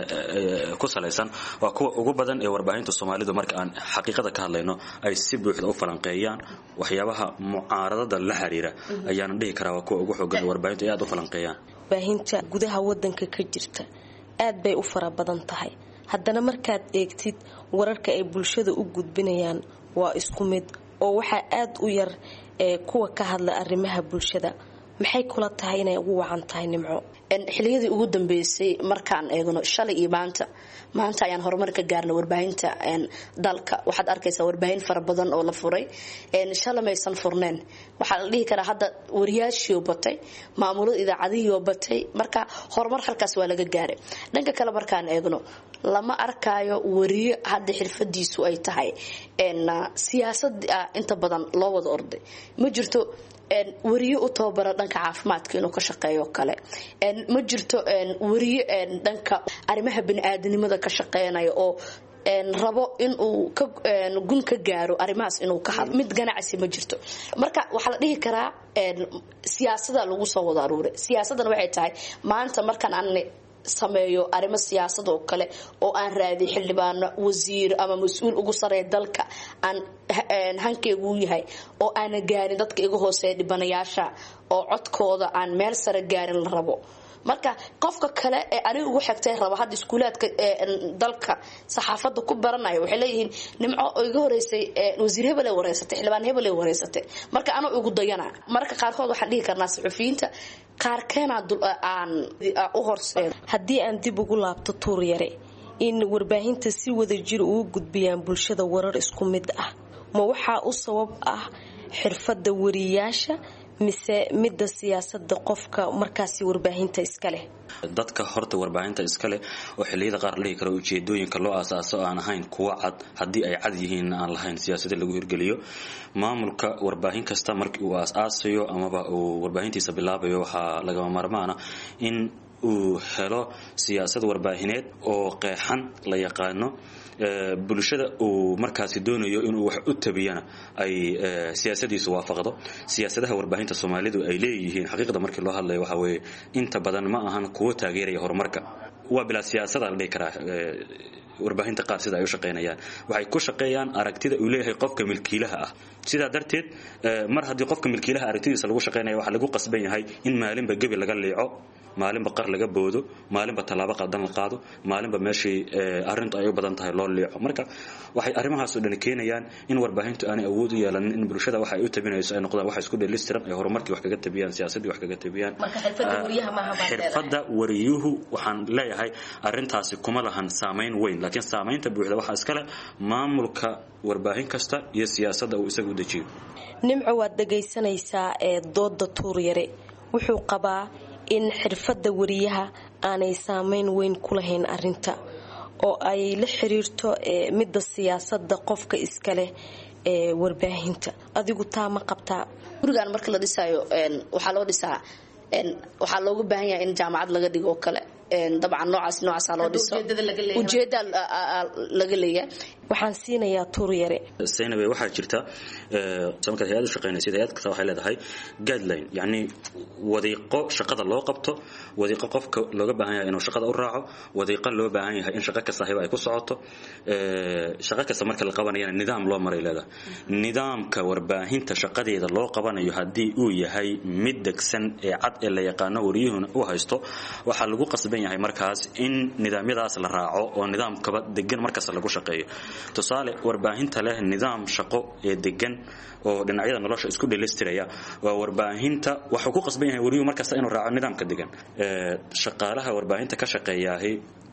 ku salaysan waa kuwa ugu badan ee warbaahinta Soomaalidu marka aan xaqiiqada ka hadlayno ay si buuxda u falanqeeyaan. waxyaabaha mucaaradada la xiriira ayaan dhihi karaa waa kuwa ugu xooggan ee warbaahintu ay aad u falanqeeyaan. warbaahinta gudaha wadanka ka jirta aad bay u fara badan tahay, haddana markaad eegtid wararka ay bulshada u gudbinayaan waa isku mid oo waxa aad u yar kuwa ka hadla arrimaha bulshada. maxay kula tahay inay ugu wacan tahay Nimco? xiliyadii ugu dambeysay markaan eegno shalay iyo maanta ayaan horumar ka gaarnay warbaahinta dalka. waxaad arkaysaa warbaahin fara badan oo la furay, shalay maysan furneen. waxaa la dhihi karaa hadda wariyaashii batay, maamulada idaacadihii batay, marka horumar halkaas waa laga gaaray. dhanka kale markaan eegno lama arkayo wariye hadda xirfadiisu ay tahay siyaasad inta badan loo wada orday. ma jirto wariye u tababara dhanka caafimaadka inuu ka shaqeeyo kale, ma jirto wariye dhanka arrimaha bini'aadanimada ka shaqeynaya oo rabo inuu gun ka gaaro arrimahaas inuu ka hadlo. mid ganacsi ma jirto. marka waxaa la dhihi karaa siyaasada lagu soo wada aruuray. siyaasadana waxay tahay maanta markaan aan sameeyo arrimo siyaasad oo kale oo aan raadiyo xildhibaano, wasiir ama mas'uul ugu sareeya dalka aan hankeygu yahay oo aan gaarin dadka iga hooseeya dhibanayaasha oo codkooda aan meel sare gaarin la rabo. marka qofka kale ee aniga ugu xigtay raba hadda iskuulaadka dalka saxaafadda ku baranayo waxay leeyihiin Nimco iga horeysay wasiir hebel ee wareysatay, xildhibaan hebel ee wareysatay, marka ana ugu dayana. marka qaarkood waxaan dhihi karnaa saxufiyiinta qaarkeena aan u horseedo. haddii aan dib ugu laabto Tuuryare, in warbaahinta si wada jir ugu gudbiyaan bulshada warar isku mid ah, ma waxaa u sabab ah xirfadda wariyaasha mise midda siyaasadda qofka markaasi warbaahinta iska leh? dadka horta warbaahinta iska leh oo xilliyada qaar la karo ujeedooyinka loo aasaaso aan ahayn kuwa cad, haddii ay cad yihiin aan lahayn siyaasada lagu hirgeliyo. maamulka warbaahin kasta markii uu aasaasayo amaba uu warbaahintiisa bilaabayo waxaa lagama maarmaan ah in uu helo siyaasad warbaahineed oo qeexan la yaqaano. bulshada uu markaasi doonayo inuu wax u tabiyana ay siyaasadiisu waafaqdo. siyaasadaha warbaahinta Soomaalidu ay leeyihiin xaqiiqada markii loo hadlayo waxa weeye inta badan ma ahan kuwa taageeraya horumarka. waa bila siyaasada la dhihi karaa warbaahinta qaar sida ay u shaqeynayaan waxay ku shaqeeyaan aragtida uu leeyahay qofka milkiilaha ah. sidaa darteed mar haddii qofka milkiilaha aragtidiisa lagu shaqeynayo waxa lagu qasban yahay in maalinba gebi laga leeco, maalinba qar laga boodo, maalinba talaabo qadan la qaado, maalinba meeshii arrintu ay u badan tahay loo leeco. marka waxay arrimahaas oo dhan keenayaan in warbaahintu aanay awood u yeelanin in bulshada waxa ay u tabinayso ay noqdaan wax isku dheellistiran, ay horumarkii wax kaga tabiyaan, siyaasadii wax kaga tabiyaan. marka xirfadda wariyaha ma aha xirfadda wariyuhu waxaan leeyahay arrintaasi kuma lahan saameyn weyn, laakiin saameynta buuxda waxa iska leh maamulka warbaahin kasta iyo siyaasadda uu isagu dejiyo. Nimco waad dhagaysanaysaa dooda Tuuryare, wuxuu qabaa in xirfadda wariyaha aanay saameyn weyn ku lahayn arrinta oo ay la xiriirto midda siyaasadda qofka iska leh warbaahinta. adigu taa ma qabtaa? gurigan marka la dhisayo waxaa loo dhisaa waxaa looga baahan yahay in jaamacad laga dhigo kale dabcan noocaas loo dhiso ujeedda laga leeyahay. waxaan siinayaa tuuryare saynabe waxaa jirta marka hay'ad u shaqeynaysa hay'ad kasta waxay leedahay guideline yani wadiiqo shaqada loo qabto wadiiqo qofka looga baahan yahay inuu shaqada u raaco wadiiqo loo baahan yahay in shaqo kasta ay ku socoto shaqo kasta marka la qabanayana nidaam loo maray leedahay nidaamka warbaahinta shaqadeeda loo qabanayo hadii uu yahay mid degsan ee cad ee la yaqaano wariyuhuna uu haysto waxa lagu qasban yahay markaas in nidaamyadaas la raaco oo nidaamkaba degan markaas lagu shaqeeyo tusaale warbaahinta leh nidaam shaqo ee degan oo dhinacyada nolosha isku dheellistiraya waa warbaahinta waxa ku qasban yahay wariyuhu markaas inuu raaco nidaamka degan shaqaalaha warbaahinta ka shaqeeyahay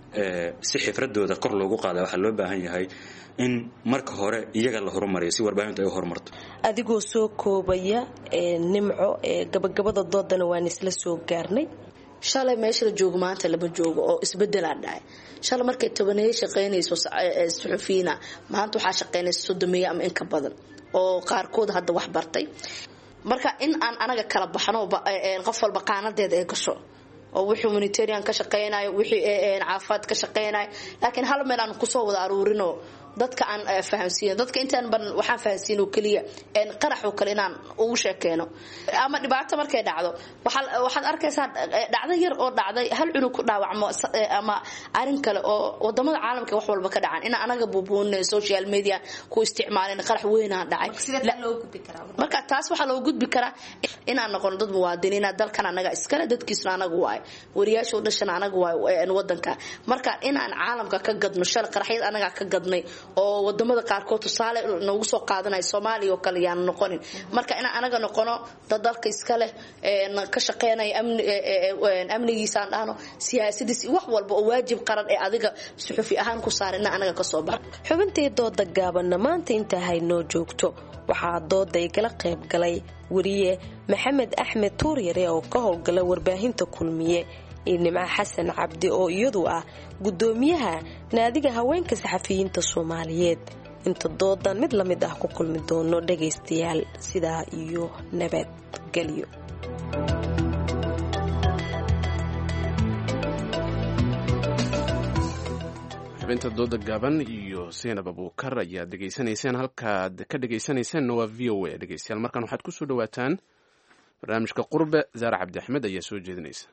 si xifradooda kor loogu qaado waxa loo baahan yahay in marka hore iyaga la horumariyo si warbaahintu ay u horumarto. adigoo soo koobaya nimco gabagabada doodana waan isla soo gaarnay. shalay meesha la joogo maanta lama joogo oo isbedel aan dhacay. shalay markay tobaneey shaqeynayso suxufiina maanta waxaa shaqeynaysa 30 ama in ka badan oo qaarkood hadda wax bartay. marka in aan anaga kala baxno qof walba qaanadeeda ay gasho oo wixii humanitarian ka shaqeynayo wixii caafimaad ka shaqeynayo laakiin hal meel aan ku soo wada aruurino dadka aan fahansiin dadka intaan ban waxaan fahansiin oo kaliya qarax oo kale inaan ugu sheekeeno ama dhibaato markay dhacdo waxaad arkaysaa dhacdo yar oo dhacday hal cunug ku dhaawacmo ama arin kale oo wadamada caalamka wax walba ka dhacan in anaga buubuunay social media ku isticmaaleen qarax weyn aan dhacay marka taas waxa loo gudbi karaa in aan noqono dad muwaadiniin dalkan anaga iskala dadkiisna anaga waay wariyaashu dhashan anaga waay wadanka marka in aan caalamka ka gadno shal qaraxyad anaga ka gadnay oo wadamada qaarkood tusaale noogu soo qaadanay Soomaaliya oo kale yaan noqonin marka in anaga noqono dad dalka iska leh ka shaqeynay amnigiisa aan dhahno siyaasadiisa wax walba oo waajib qaran ee adiga suxufi ahaan ku saarina anaga ka soo bax xubintii dooda gaaban maanta inta haynoo joogto waxaa dooda ay kala qayb galay wariye Maxamed Axmed Tuuryare oo ka howlgala warbaahinta kulmiye Nimca Xasan Cabdi oo iyadu ah gudoomiyaha naadiga haweenka saxafiyiinta Soomaaliyeed inta doodan mid la mid ah ku kulmi doono dhageystayaal sidaa iyo nabad galyo. xubinta dooda gaaban iyo Seenab Abuukar ayaa dhageysanaysaan halkaad ka dhageysanaysaan waa VOA dhageystayaal markan waxaad ku soo dhawaataan barnaamijka qurbe Zaara Cabdi Axmed ayaa soo jeedinaysa.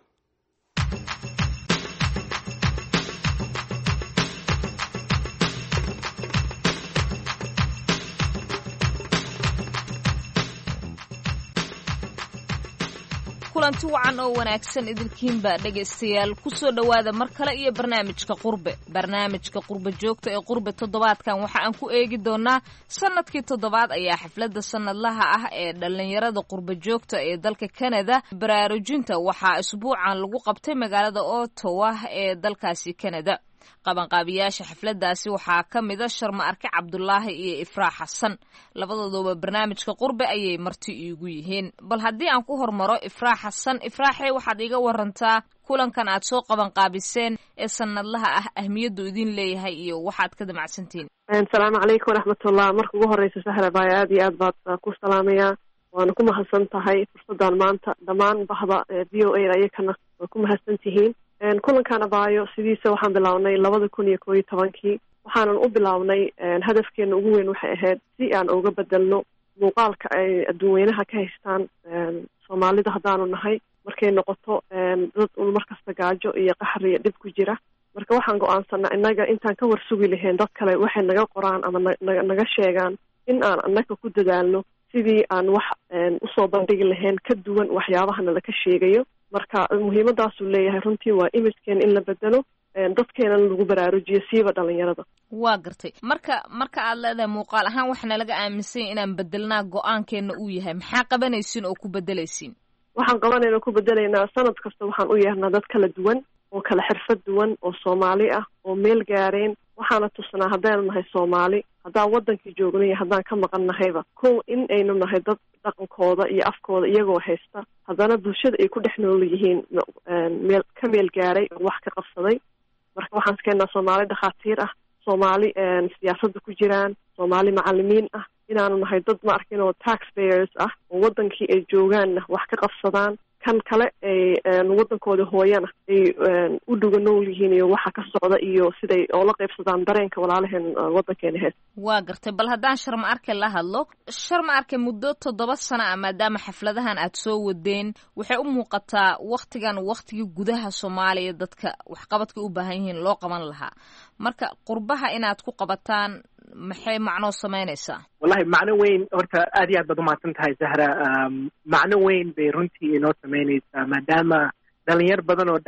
kulanti wacan oo wanaagsan idilkiinba dhagaystayaal ku soo dhawaada mar kale iyo barnaamijka qurbe joogta ee qurbe toddobaadkan waxa aan ku eegi doonaa sanadkii toddobaad ayaa xafladda sanadlaha ah ee dhalinyarada qurbe joogta ee dalka Canada baraarujinta waxaa isbuucan lagu qabtay magaalada Ottawa ee dalkaasi Canada. qabanqaabiyaasha xafladaasi waxaa ka mid ah Sharma Arke Cabdullaahi iyo Ifraax Xasan labadooduba barnaamijka qurbe ayay marti iigu yihiin bal haddii aan ku hormaro Ifraax Xasan Ifraaxay waxaad iga warantaa kulankan aad soo qabanqaabiseen ee sanadlaha ah ahmiyadu idin leeyahay iyo waxaad ka damacsantiin. Assalaamu calaykum waraxmatullah marka ugu horeysa Sahra baa aad iyo aad baad ku salaamaya waana ku mahadsan tahay fursadan maanta dhammaan bahda VOA ayakana waa ku mahadsan tihiin. kulankan abaayo sidiisa waxaan bilawnay 2011 waxaanan u bilawnay hadafkeena ugu weyn waxay ahayd si aan uga bedelno muuqaalka ay adduunweynaha ka haystaan Soomaalida haddaanu nahay markay noqoto dad un markasta gaajo iyo qaxar iyo dhib ku jira marka waxaan go'aansanaa innaga intaan ka warsugi lahayn dad kale waxay naga qoraan ama naga sheegaan in aan annaga ku dadaalno sidii aan wax usoo bandhigi lahayn ka duwan waxyaabahana laka sheegayo marka muhiimadaasu leeyahay runtii waa imagekeen in la bedelo dadkeenan lagu baraarujiyo siiba dhalinyarada. waa gartay marka aad leedahay muuqaal ahaan waxna laga aaminsan inaan bedelnaa go-aankeena uu yahay maxaa qabanaysiin oo ku bedelaysiin? waxaan qabanayna ku bedelaynaa sanad kasta waxaan u yeernaa dad kala duwan oo kala xirfad duwan oo Soomaali ah oo meel gaareen waxaana tusnaa haddaynu nahay Soomaali haddaan wadankii joogno iyo haddaan ka maqan nahayba kow in aynu nahay dad dhaqankooda iyo afkooda iyagoo haysta haddana bulshada ay ku dhex nool yihiin meel gaaray oo wax ka qabsaday marka waxaan iskeenaa Soomaali dhakhaatiir ah Soomaali siyaasadda ku jiraan Soomaali macallimiin ah inaanu nahay dad ma arkin oo taxpayers ah oo wadankii ay joogaanna wax ka qabsadaan kan kale ay wadankooda hooyana ay u dhuga nool yihiin iyo waxa ka socda iyo siday oola qaybsadaan dareenka walaalaheen wadankeena hees waa gartay bal haddaan Sharma Arke la hadlo Sharma Arke muddo 7 sano ah maadaama xafladahan aad soo wadeen waxay u muuqataa waqtigii gudaha Soomaaliya dadka waxqabadka u baahan yihiin loo qaban lahaa marka qurbaha inaad ku qabataan maxay macno sameynaysaa wallahi macno weyn horta aad iyo aad baad umahadsan tahay Zahra macno weyn bay runtii inoo sameynaysaa maadaama dhalinyar badan oo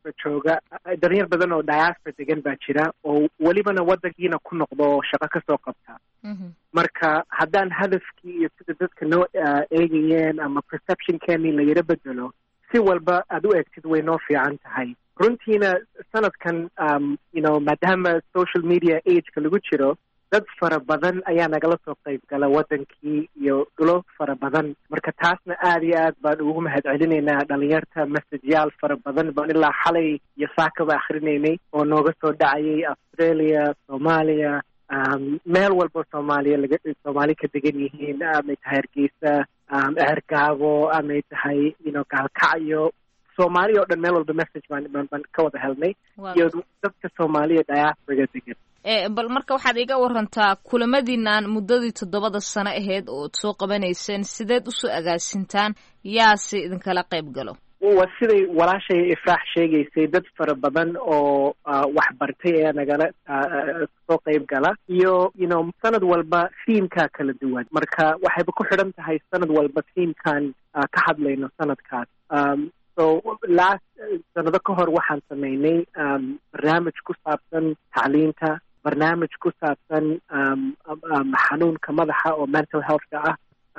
diaspora degan baa jira oo welibana wadankiina ku noqdo shaqo kasoo qabta marka haddaan hadafkii iyo sida dadka noo eegayeen ama perceptionkeeni la yara bedelo si walba aad u eegtid way noo fiican tahay runtiina sanadkan maadaama social media ageka lagu jiro dad fara badan ayaa nagala soo qayb gala wadankii iyo dhulo fara badan marka taasna aad iyo aad baan ugu mahadcelinaynaa dhalinyarta messageyaal fara badan baan ilaa xalay iyo saakaba akrinaynay oo nooga soo dhacayay Australia Soomaaliya meel walba Soomaali ka degan yihiin amay tahay Hargeysa Ergaabo amay tahay Gaalkacyo Soomaali oo dhan meel walba message baan ka wada helnay iyo dadka Soomaaliya diaspora degan bal marka waxaad iga warantaa kulamadiinaan muddadii 7 sano ahayd oo soo qabanayseen sideed usoo agaasintaan yaase idinkala qayb galo waa siday walaashay Ifraax sheegaysay dad fara badan oo wax bartay ayaa nagala soo qayb gala iyo sanad walba theme-ka kala duwan marka waxayba ku xidhan tahay sanad walba theme-kan ka hadlayno sanadkaas so last sanado ka hor waxaan sameynay barnaamij ku saabsan tacliinta barnaamij ku saabsan xanuunka madaxa oo mental healthka ah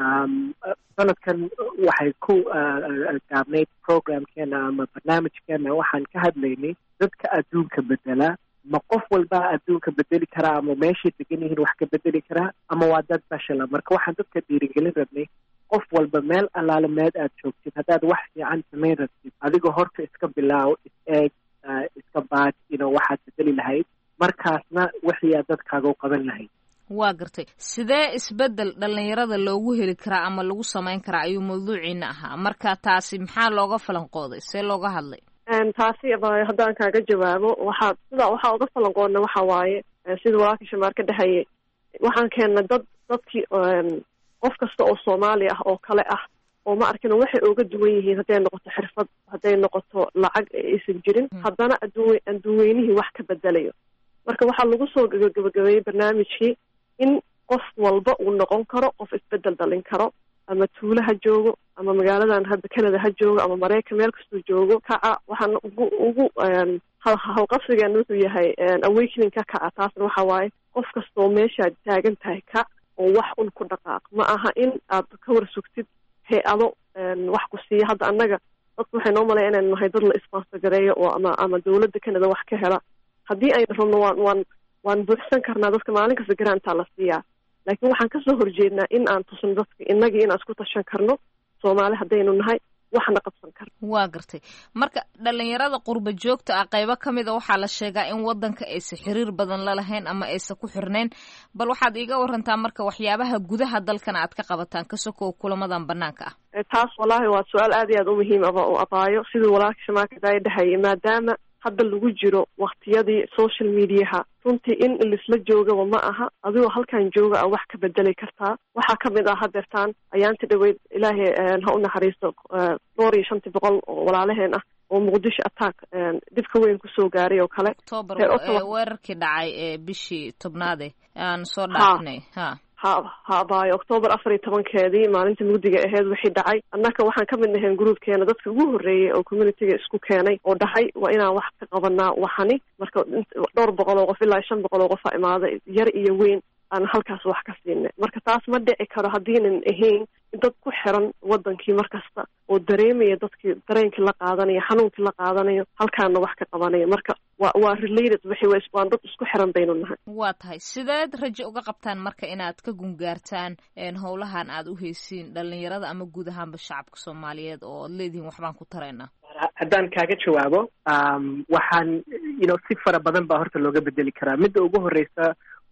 sanadkan waxay ku gaabnayd programkeena ama barnaamijkeena waxaan ka hadlaynay dadka adduunka bedela ma qof walba adduunka bedeli karaa ama meeshay degan yihiin wax ka bedeli karaa ama waa dad bashela marka waxaan dadka dhiirigelin rabnay qof walba meel allaale meed aad joogtid haddaad wax fiican samayn rabtid adigoo horta iska bilaaw is-eeg iska baad waxaad bedeli lahayd markaasna wixii aad dadkaaga u qaban lahayd waa gartay sidee isbedel dhalinyarada loogu heli karaa ama lagu samayn karaa ayuu mawduuciina ahaa marka taasi maxaa looga falanqooday see looga hadlay taasi haddaan kaaga jawaabo waxaa uga falanqoodna waxa waaye sida walaalka Shamaar ka dhahaye waxaan keennay dadkii qof kasta oo Soomaali ah oo kale ah oo ma arkino waxay uga duwan yihiin hadday noqoto xirfad hadday noqoto lacag aysan jirin haddana adduunweynihii wax ka bedelayo marka waxaa lagu soo gabagabeeyey barnaamijkii in qof walba uu noqon karo qof isbedel dhalin karo ama tuulo ha joogo ama magaaladan hadda Canada ha joogo ama Mareykan meel kastuu joogo kaca waxaan ugu halqabsigeena wuxuu yahay awakening kaca taasna waxa waaye qof kastoo meeshaad taagan tahay kac oo wax un ku dhaqaaq ma aha in aad ka warsugtid hay-ado wax ku siiya hadda annaga dadku waxay noo malaya inaynu nahay dad la sponsor gareeyo oo ama dawladda Canada wax ka hela haddii aynu rabno waan buuxsan karnaa dadka maalin kasta garaantaa la siiyaa laakiin waxaan kasoo horjeednaa in aan tusno dadka innagii inaan isku tashan karno Soomaali haddaynu nahay waxna qabsan karno waa gartay marka dhalinyarada qurba joogta ah qaybo kamid a waxaa la sheegaa in wadanka aysan xiriir badan la lahayn ama aysan ku xirnayn bal waxaad iiga warantaa marka waxyaabaha gudaha dalkana aad ka qabataan ka sokow kulamadan banaanka ah taas wallaahi waa su-aal aad iyo aad u muhiim oo abaayo siduu walaalka Shamaaka daay dhahayay maadaama hadda lagu jiro waqtiyadii social mediaha runtii in lisla joogaba ma aha adigoo halkan jooga a wax ka bedeli kartaa waxaa kamid ah hadeertaan ayaanti dhaweyd ilaahay ha u naxariisto 500 oo walaalaheen ah oo Muqdisho attack dibka weyn kusoo gaaray oo kale October weerarkii dhacay bishii 10aad aan soo dhaafnay baayo October 14 maalinta mugdiga ahayd wixii dhacay annaka waxaan ka mid nahay groupkeena dadka ugu horeeyay oo community-ga isku keenay oo dhahay waa inaan wax ka qabanaa waxani marka 200 qof ilaa 500 qof imaaday yar iyo weyn aan halkaas wax ka siinay marka taas ma dhici karo haddiinan ahayn dad ku xiran wadankii markasta oo dareemaya dadkii dareenkii la qaadanayo xanuunkii la qaadanayo halkaana wax ka qabanaya marka waa related waan dad isku xiran baynu nahay waa tahay sideed rajo uga qabtaan marka inaad ka gungaartaan howlahan aad u haysiin dhalinyarada ama guud ahaanba shacabka Soomaaliyeed oo leedihiin waxbaan ku taraynaa haddaan kaaga jawaabo waxaan si fara badan baa horta looga bedeli karaa midda ugu horeysa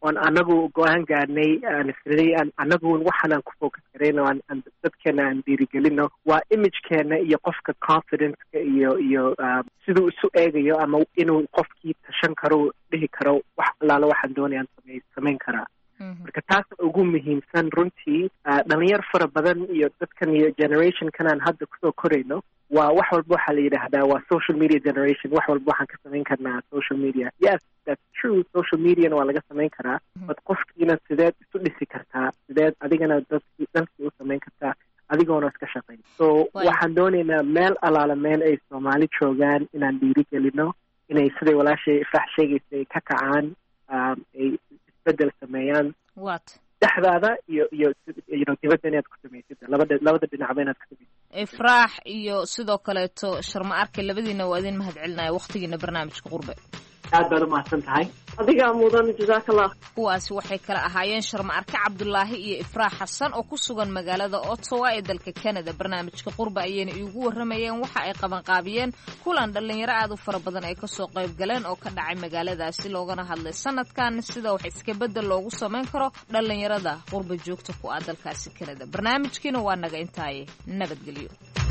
oon anagu go-aan gaarnay anagu waxaanaan ku focus garayno aan dadkeena aan dhiirigelino waa imagekeena iyo qofka confidenceka iyo siduu isu eegayo ama inuu qofkii tashan karo dhihi karo wax allaala waxaan doonayaan samayn karaa marka taas ugu muhiimsan runtii dhalinyar fara badan iyo dadkan iyo generationkan aan hadda kusoo korayno waa wax walba waxaa la yidhaahdaa waa social media generation wax walba waxaan ka samayn karnaa social media yes that's true social mediana waa laga samayn karaa but qofkiina sideed isu dhisi kartaa sideed adigana dhankii u samayn kartaa adigoona iska shaqayn so waxaan doonaynaa meel alaala meel ay soomaali joogaan inaan dhiirigelino inay siday walaashay ifraax sheegaysay ka kacaan ay isbedel sameeyaan dhexdaada iyo dibadda inaad ku samaysid labada dhinacba inaad ku samaysid ifraax iyo sidoo kaleeto sharma arke labadiina waa idin mahad celinaya waqtigiina barnaamijka qurbe aad baad umahadsan tahay adigaa mudan jazaakallah kuwaasi waxay kala ahaayeen sharma arke cabdulaahi iyo ifraax xasan oo ku sugan magaalada Ottawa ee dalka Canada barnaamijka qurbe ayayna igu waramayeen waxa ay qabanqaabiyeen kulan dhalinyaro aad u fara badan ay ka soo qayb galeen oo ka dhacay magaaladaasi loogana hadlay sanadkan sida wax iska bedel loogu sameyn karo dhalinyarada qurbe joogta ku ah dalkaasi Canada barnaamijkiina waa naga intaay nabadgelyo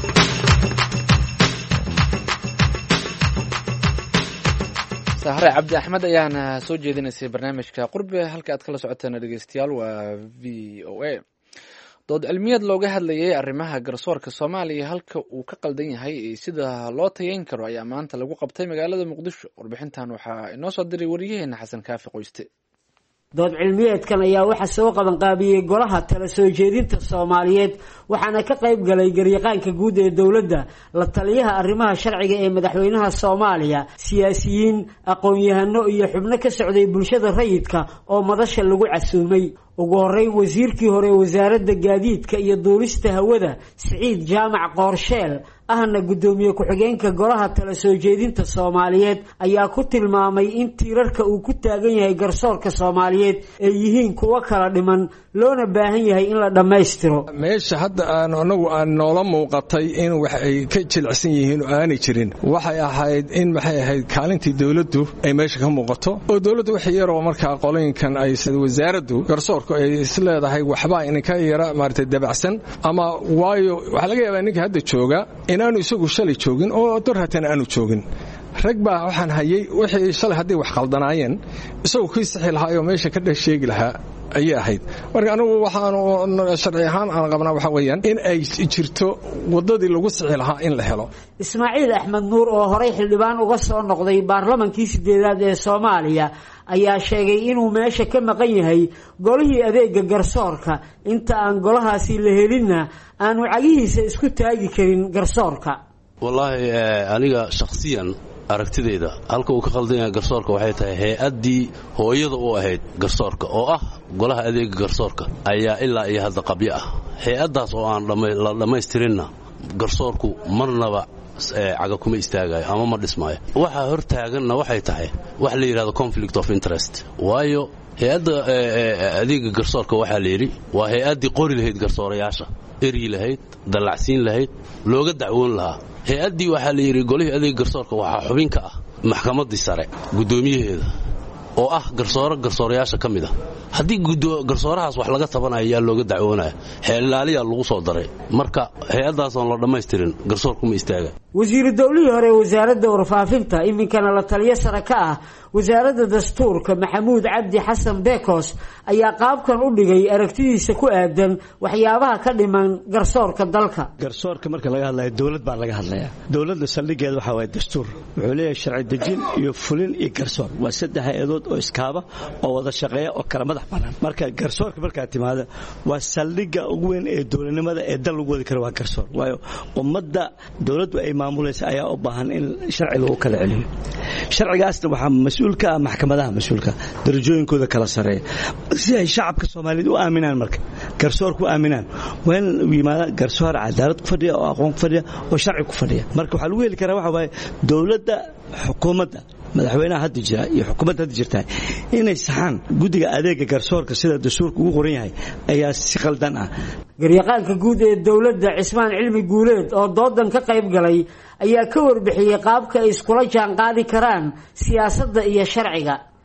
sahre cabdi axmed ayaana soo jeedinaysay barnaamijka qurbe halka aad kala socoteen dhegeystayaal waa v o a dood cilmiyeed looga hadlayay arrimaha garsoorka soomaaliya halka uu ka qaldan yahay sida loo tayeyn karo ayaa maanta lagu qabtay magaalada muqdisho warbixintan waxaa inoo soo diray wariyaheena xasan kaafi qoyste dood cilmiyeedkan ayaa waxaa soo qabanqaabiyey golaha tala soo jeedinta soomaaliyeed waxaana ka qayb galay garyaqaanka guud ee dowladda la taliyaha arrimaha sharciga ee madaxweynaha soomaaliya siyaasiyiin aqoon-yahano iyo xubno ka socday bulshada rayidka oo madasha lagu casuumay ugu horreyn wasiirkii hore wasaaradda gaadiidka iyo duulista hawada siciid jaamac qoorsheel ahna guddoomiye ku-xigeenka golaha tala soo jeedinta soomaaliyeed ayaa ku tilmaamay in tiirarka uu ku taagan yahay garsoorka soomaaliyeed ay yihiin kuwo kala dhiman loona baahan yahay in la dhammaystiro meesha hadda anagu aan noola muuqatay in wax ay ka jilicsan yihiin oo aanay jirin waxay ahayd in maxay ahayd kaalintii dowladdu ay meesha ka muuqato oo dowladdu wax yaroo markaa qolooyinkan ay wasaaraddu garsoorku ay isleedahay waxba inka yara maaragtay dabacsan ama waayo waxaa laga yaabaa ninka hadda jooga inaanu isagu shalay joogin oo dorhatan aanu joogin rag baa waxaan hayay wixii shalay haddii wax qaldanaayeen isagoo kii sixi lahaa oo meesha ka dhex sheegi lahaa ayay ahayd marka anigu waxaanu sharci ahaan aan qabnaa waxa weeyaan in ay jirto waddadii lagu sixi lahaa in la helo ismaaciil axmed nuur oo horey xildhibaan uga soo noqday baarlamankii 8aad ee Soomaaliya ayaa sheegay inuu meesha ka maqan yahay golihii adeega garsoorka inta aan golahaasi la helinna aanu cagihiisa isku taagi karin garsoorka wallaahi aniga shakhsiyan aragtideeda halka uu ka qaldan yahay garsoorka waxay tahay hay-addii hooyada u ahayd garsoorka oo ah golaha adeega garsoorka ayaa ilaa iyo hadda qabyo ah hay-addaas oo aan la dhammaystirinna garsoorku marnaba caga kuma istaagayo ama ma dhismaayo waxaa hor taaganna waxay tahay wax la yidhahdo conflict of interest waayo hay-adda adeega garsoorka waxaa la yidhi waa hay-addii qori lahayd garsoorayaasha eryi lahayd dallacsiin lahayd looga dacwoon lahaa hay-addii waxaa la yidhi golihii adeega garsoorka waxaa xubin ka ah maxkamaddii sare guddoomiyaheeda oo ah garsoorayaasha ka mid ah haddii garsoorahaas wax laga tabanayo yaa looga dacwoonaya xeelilaaliyaa lagu soo daray marka hay-addaasoon la dhammaystirin garsoorkuma istaaga wasiiru dowlihii hore wasaaradda warfaafinta iminkana la taliyo sare ka ah wasaaradda dastuurka maxamuud cabdi xasan beekos ayaa qaabkan u dhigay aragtidiisa ku aadan waxyaabaha ka dhiman garsoorka dalka garsoorka marka laga hadlayo dowlad baa laga hadlayaa dowladda saldhigeeda waxaa waaya dastuur wuxuu leeyahay sharci dejin iyo fulin iyo garsoor waa 3 hay-adood oo iskaaba oo wada shaqeeya oo kala madax bannaan marka garsoorka markaa timaada waa saldhigga ugu weyn ee dowladnimada ee dal lagu wadi karo waa garsoor waayo ummadda dowladdu ay maamulaysa ayaa u baahan in sharci lagu kala celiyo sharcigaasna waxaa mas-uul ka ah maxkamadaha mas-uulka darajooyinkooda kala sareeya si ay shacabka Soomaaliyeed u aaminaan marka garsoorku aaminaan waa in yimaada garsoor cadaalad ku fadhiya oo aqoon ku fadhiya oo sharci ku fadhiya marka waxaa lagu heli karaa waxa waaye dowladda xukuumadda madaxweynaha hadda jira iyo xukuumadda hadda jirta inay saxaan guddiga adeega garsoorka sida dastuurka ugu qoran yahay ayaa si qaldan ah garyaqaanka guud ee dowladda Cismaan Cilmi Guuleed oo doodan ka qayb galay ayaa ka warbixiyay qaabka ay iskula jaan qaadi karaan siyaasadda iyo sharciga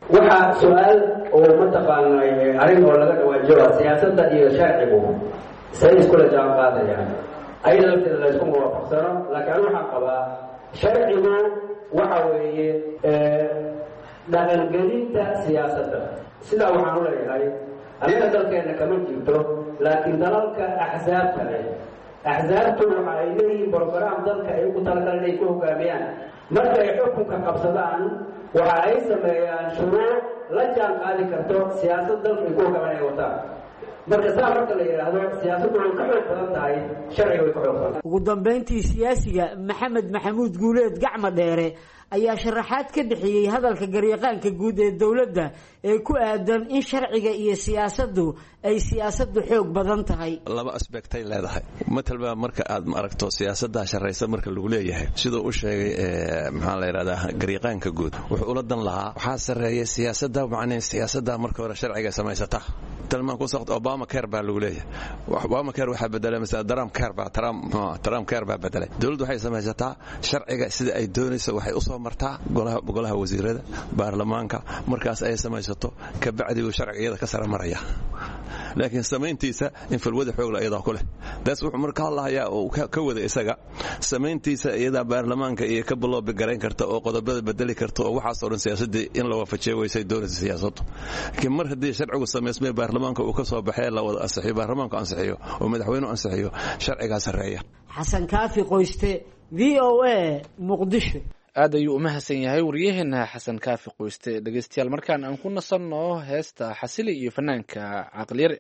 waxaa su-aal oo mataqaanay arrin oo laga dhawaajoa siyaasadda iyo sharcigu say iskula jaan qaadayaan ayada lafteeda la isku muwaafaqsano laakiin waxaan qabaa sharcigu waxa weeye dhaqangelinta siyaasadda sidaa waxaan u leeyahay anaga dalkeena kama jirto laakiin dalalka axsaabta leh axsaabtu waxa ay leeyihiin brograam dalka ay ugu talagalan inay ku hogaamiyaan marka ay xukunka qabsadaan waxa ay sameeyaan shuruuc la jaan qaadi karto siyaasad dalka ay ku hogaamaan ay wataan marka saa marka la yidhaahdo siyaasaddu way ka xoog badan tahay sharciga way ka xoog badan ugu dambeyntii siyaasiga maxamed maxamuud guuleed gacma dheere ayaa sharaxaad ka bixiyey hadalka garyaqaanka guud ee dowladda ee ku aadan in sharciga iyo siyaasaddu ay siyaasaddu xoog badan tahay laba aspektay leedahay matalba marka aad aragto siyaasadda sharaysa marka lagu leeyahay sidoo u sheegay maxaa la yiraahdaa garyaqaanka guud wuxuu ula dan lahaa waxaa sareeyay siyaasadda macnaa siyaasadda marka hore sharciga samaysata talmaan ku saqto Obama care baa lagu leeyahay Obama care waxa bedelay mesela Trump care baa bedelay dawladdu waxay samaysataa sharciga sida ay doonayso waxay u soo martaa golaha wasiirada baarlamaanka markaas ay samaysato ka bacdi uu sharciga ka sare maraya laakiin samayntiisa in falwada xoog la iyada ku leh daas wuxuu markaa hadlayaa oo ka wada isaga samayntiisa iyada baarlamaanka iyo ka bilowbi gareyn karta oo qodobada bedeli karta oo waxa soo dhan siyaasadda in la waafajiyo waysay doonaysa siyaasaddu laakiin mar haddii sharcigu sameysmay baarlamaanka uu ka soo baxay la wada ansixiyo baarlamaanka ansixiyo oo madaxweynuhu ansixiyo sharciga sareeya xasan kaafi qoyste VOA Muqdisho aad ayuu u mahadsan yahay waryaheena xasan kaafi qoyste dhegeystayaal markaan aan ku nasanno heesta xasili iyo fanaanka caqliyare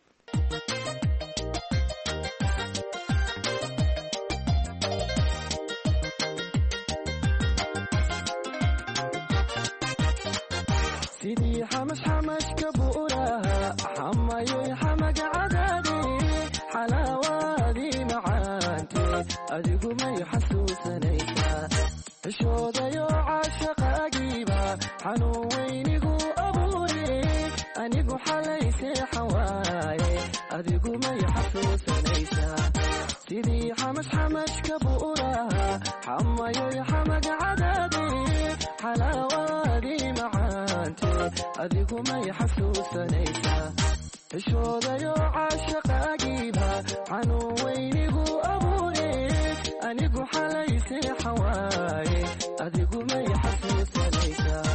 sidii xamash ka buuraha xamayoy xamaga cadaadi xalaawaadii macaante adigu may xasuusanaysaa cishoodayo caashaqaagiiba xanuun weynigu abuure anigu xalay seexan waaye adigu may xasuusanaysaa sidii xamash ka buuraha xamayoy xamaga cadaadi xalaawaadii macaante adigu may xasuusanaysaa cishoodayo caashaqaagiiba xanuun weynigu abuure anigu xalay seexan waaye adigu may xasuusanaysaa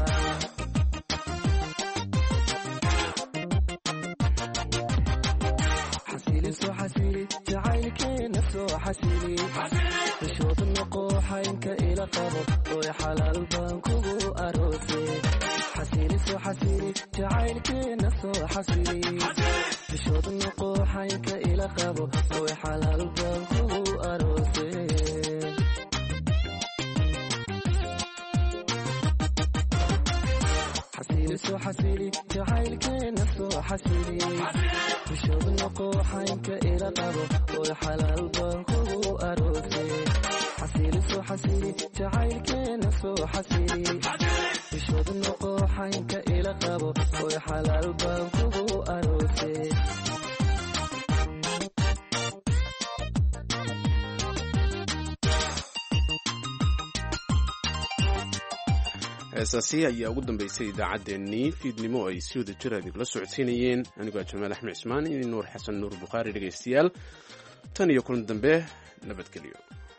xasili soo xasili jacaylkeena soo xasili cishooda noqooxaynka ila qabo ooy xalaal baan kugu aroose xasili soo xasili jacaylkeena soo xasili cishooda noqooxaynka ila qabo ooy xalaal baan kugu aroose xasili soo xasili jacaylkeena soo xasili cishooda noqooxaynka ila qabo ooy xalaal baan kugu aroose xasili soo xasili jacaylkeena soo xasili cishooda noqooxaynka ila qabo ooy xalaal baan kugu aroose heesaasi ayaa ugu dambeysay idaacaddeenii fiidnimo ay si wada jir idinkula socodsiinayeen anigoo jamaal axmed cismaan iyo nuur xasan nuur bukhaari dhegaystayaal tan iyo kulan dambe nabadgelyo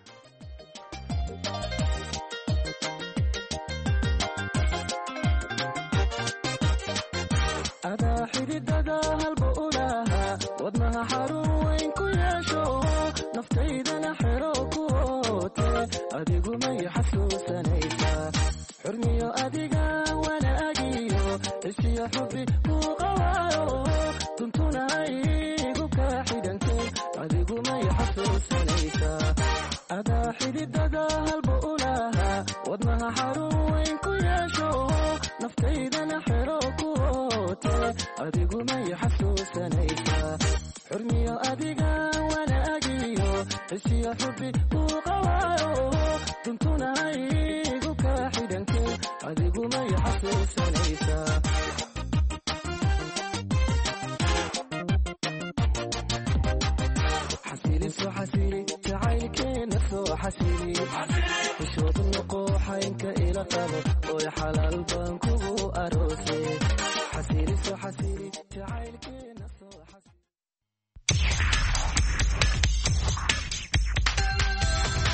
adaa xididada halba u lahaa wadnaha xarun weyn ku yeesho naftaydana xero ku oote adigu may xasuusanaysaa xurmiyo adiga wanaagiyo isiyo xubi kuu qawaayo duntuna igu kaa xidhanto adigu may xasuusanaysaa adaa xididada halba u lahaa wadnaha xarun weyn ku yeesho naftaydana xero ku oote adigu may xasuusanaysaa xurmiyo adiga wanaagiyo isiyo xubi kuu qawaayo duntuna igu kaa xidhanto adigu may xasuusanaysaa xasili soo xasili jacaylkeena soo xasili xishood noqo xaynka ila qabo oy xalaal baan kugu aroose xasili soo xasili jacaylkeena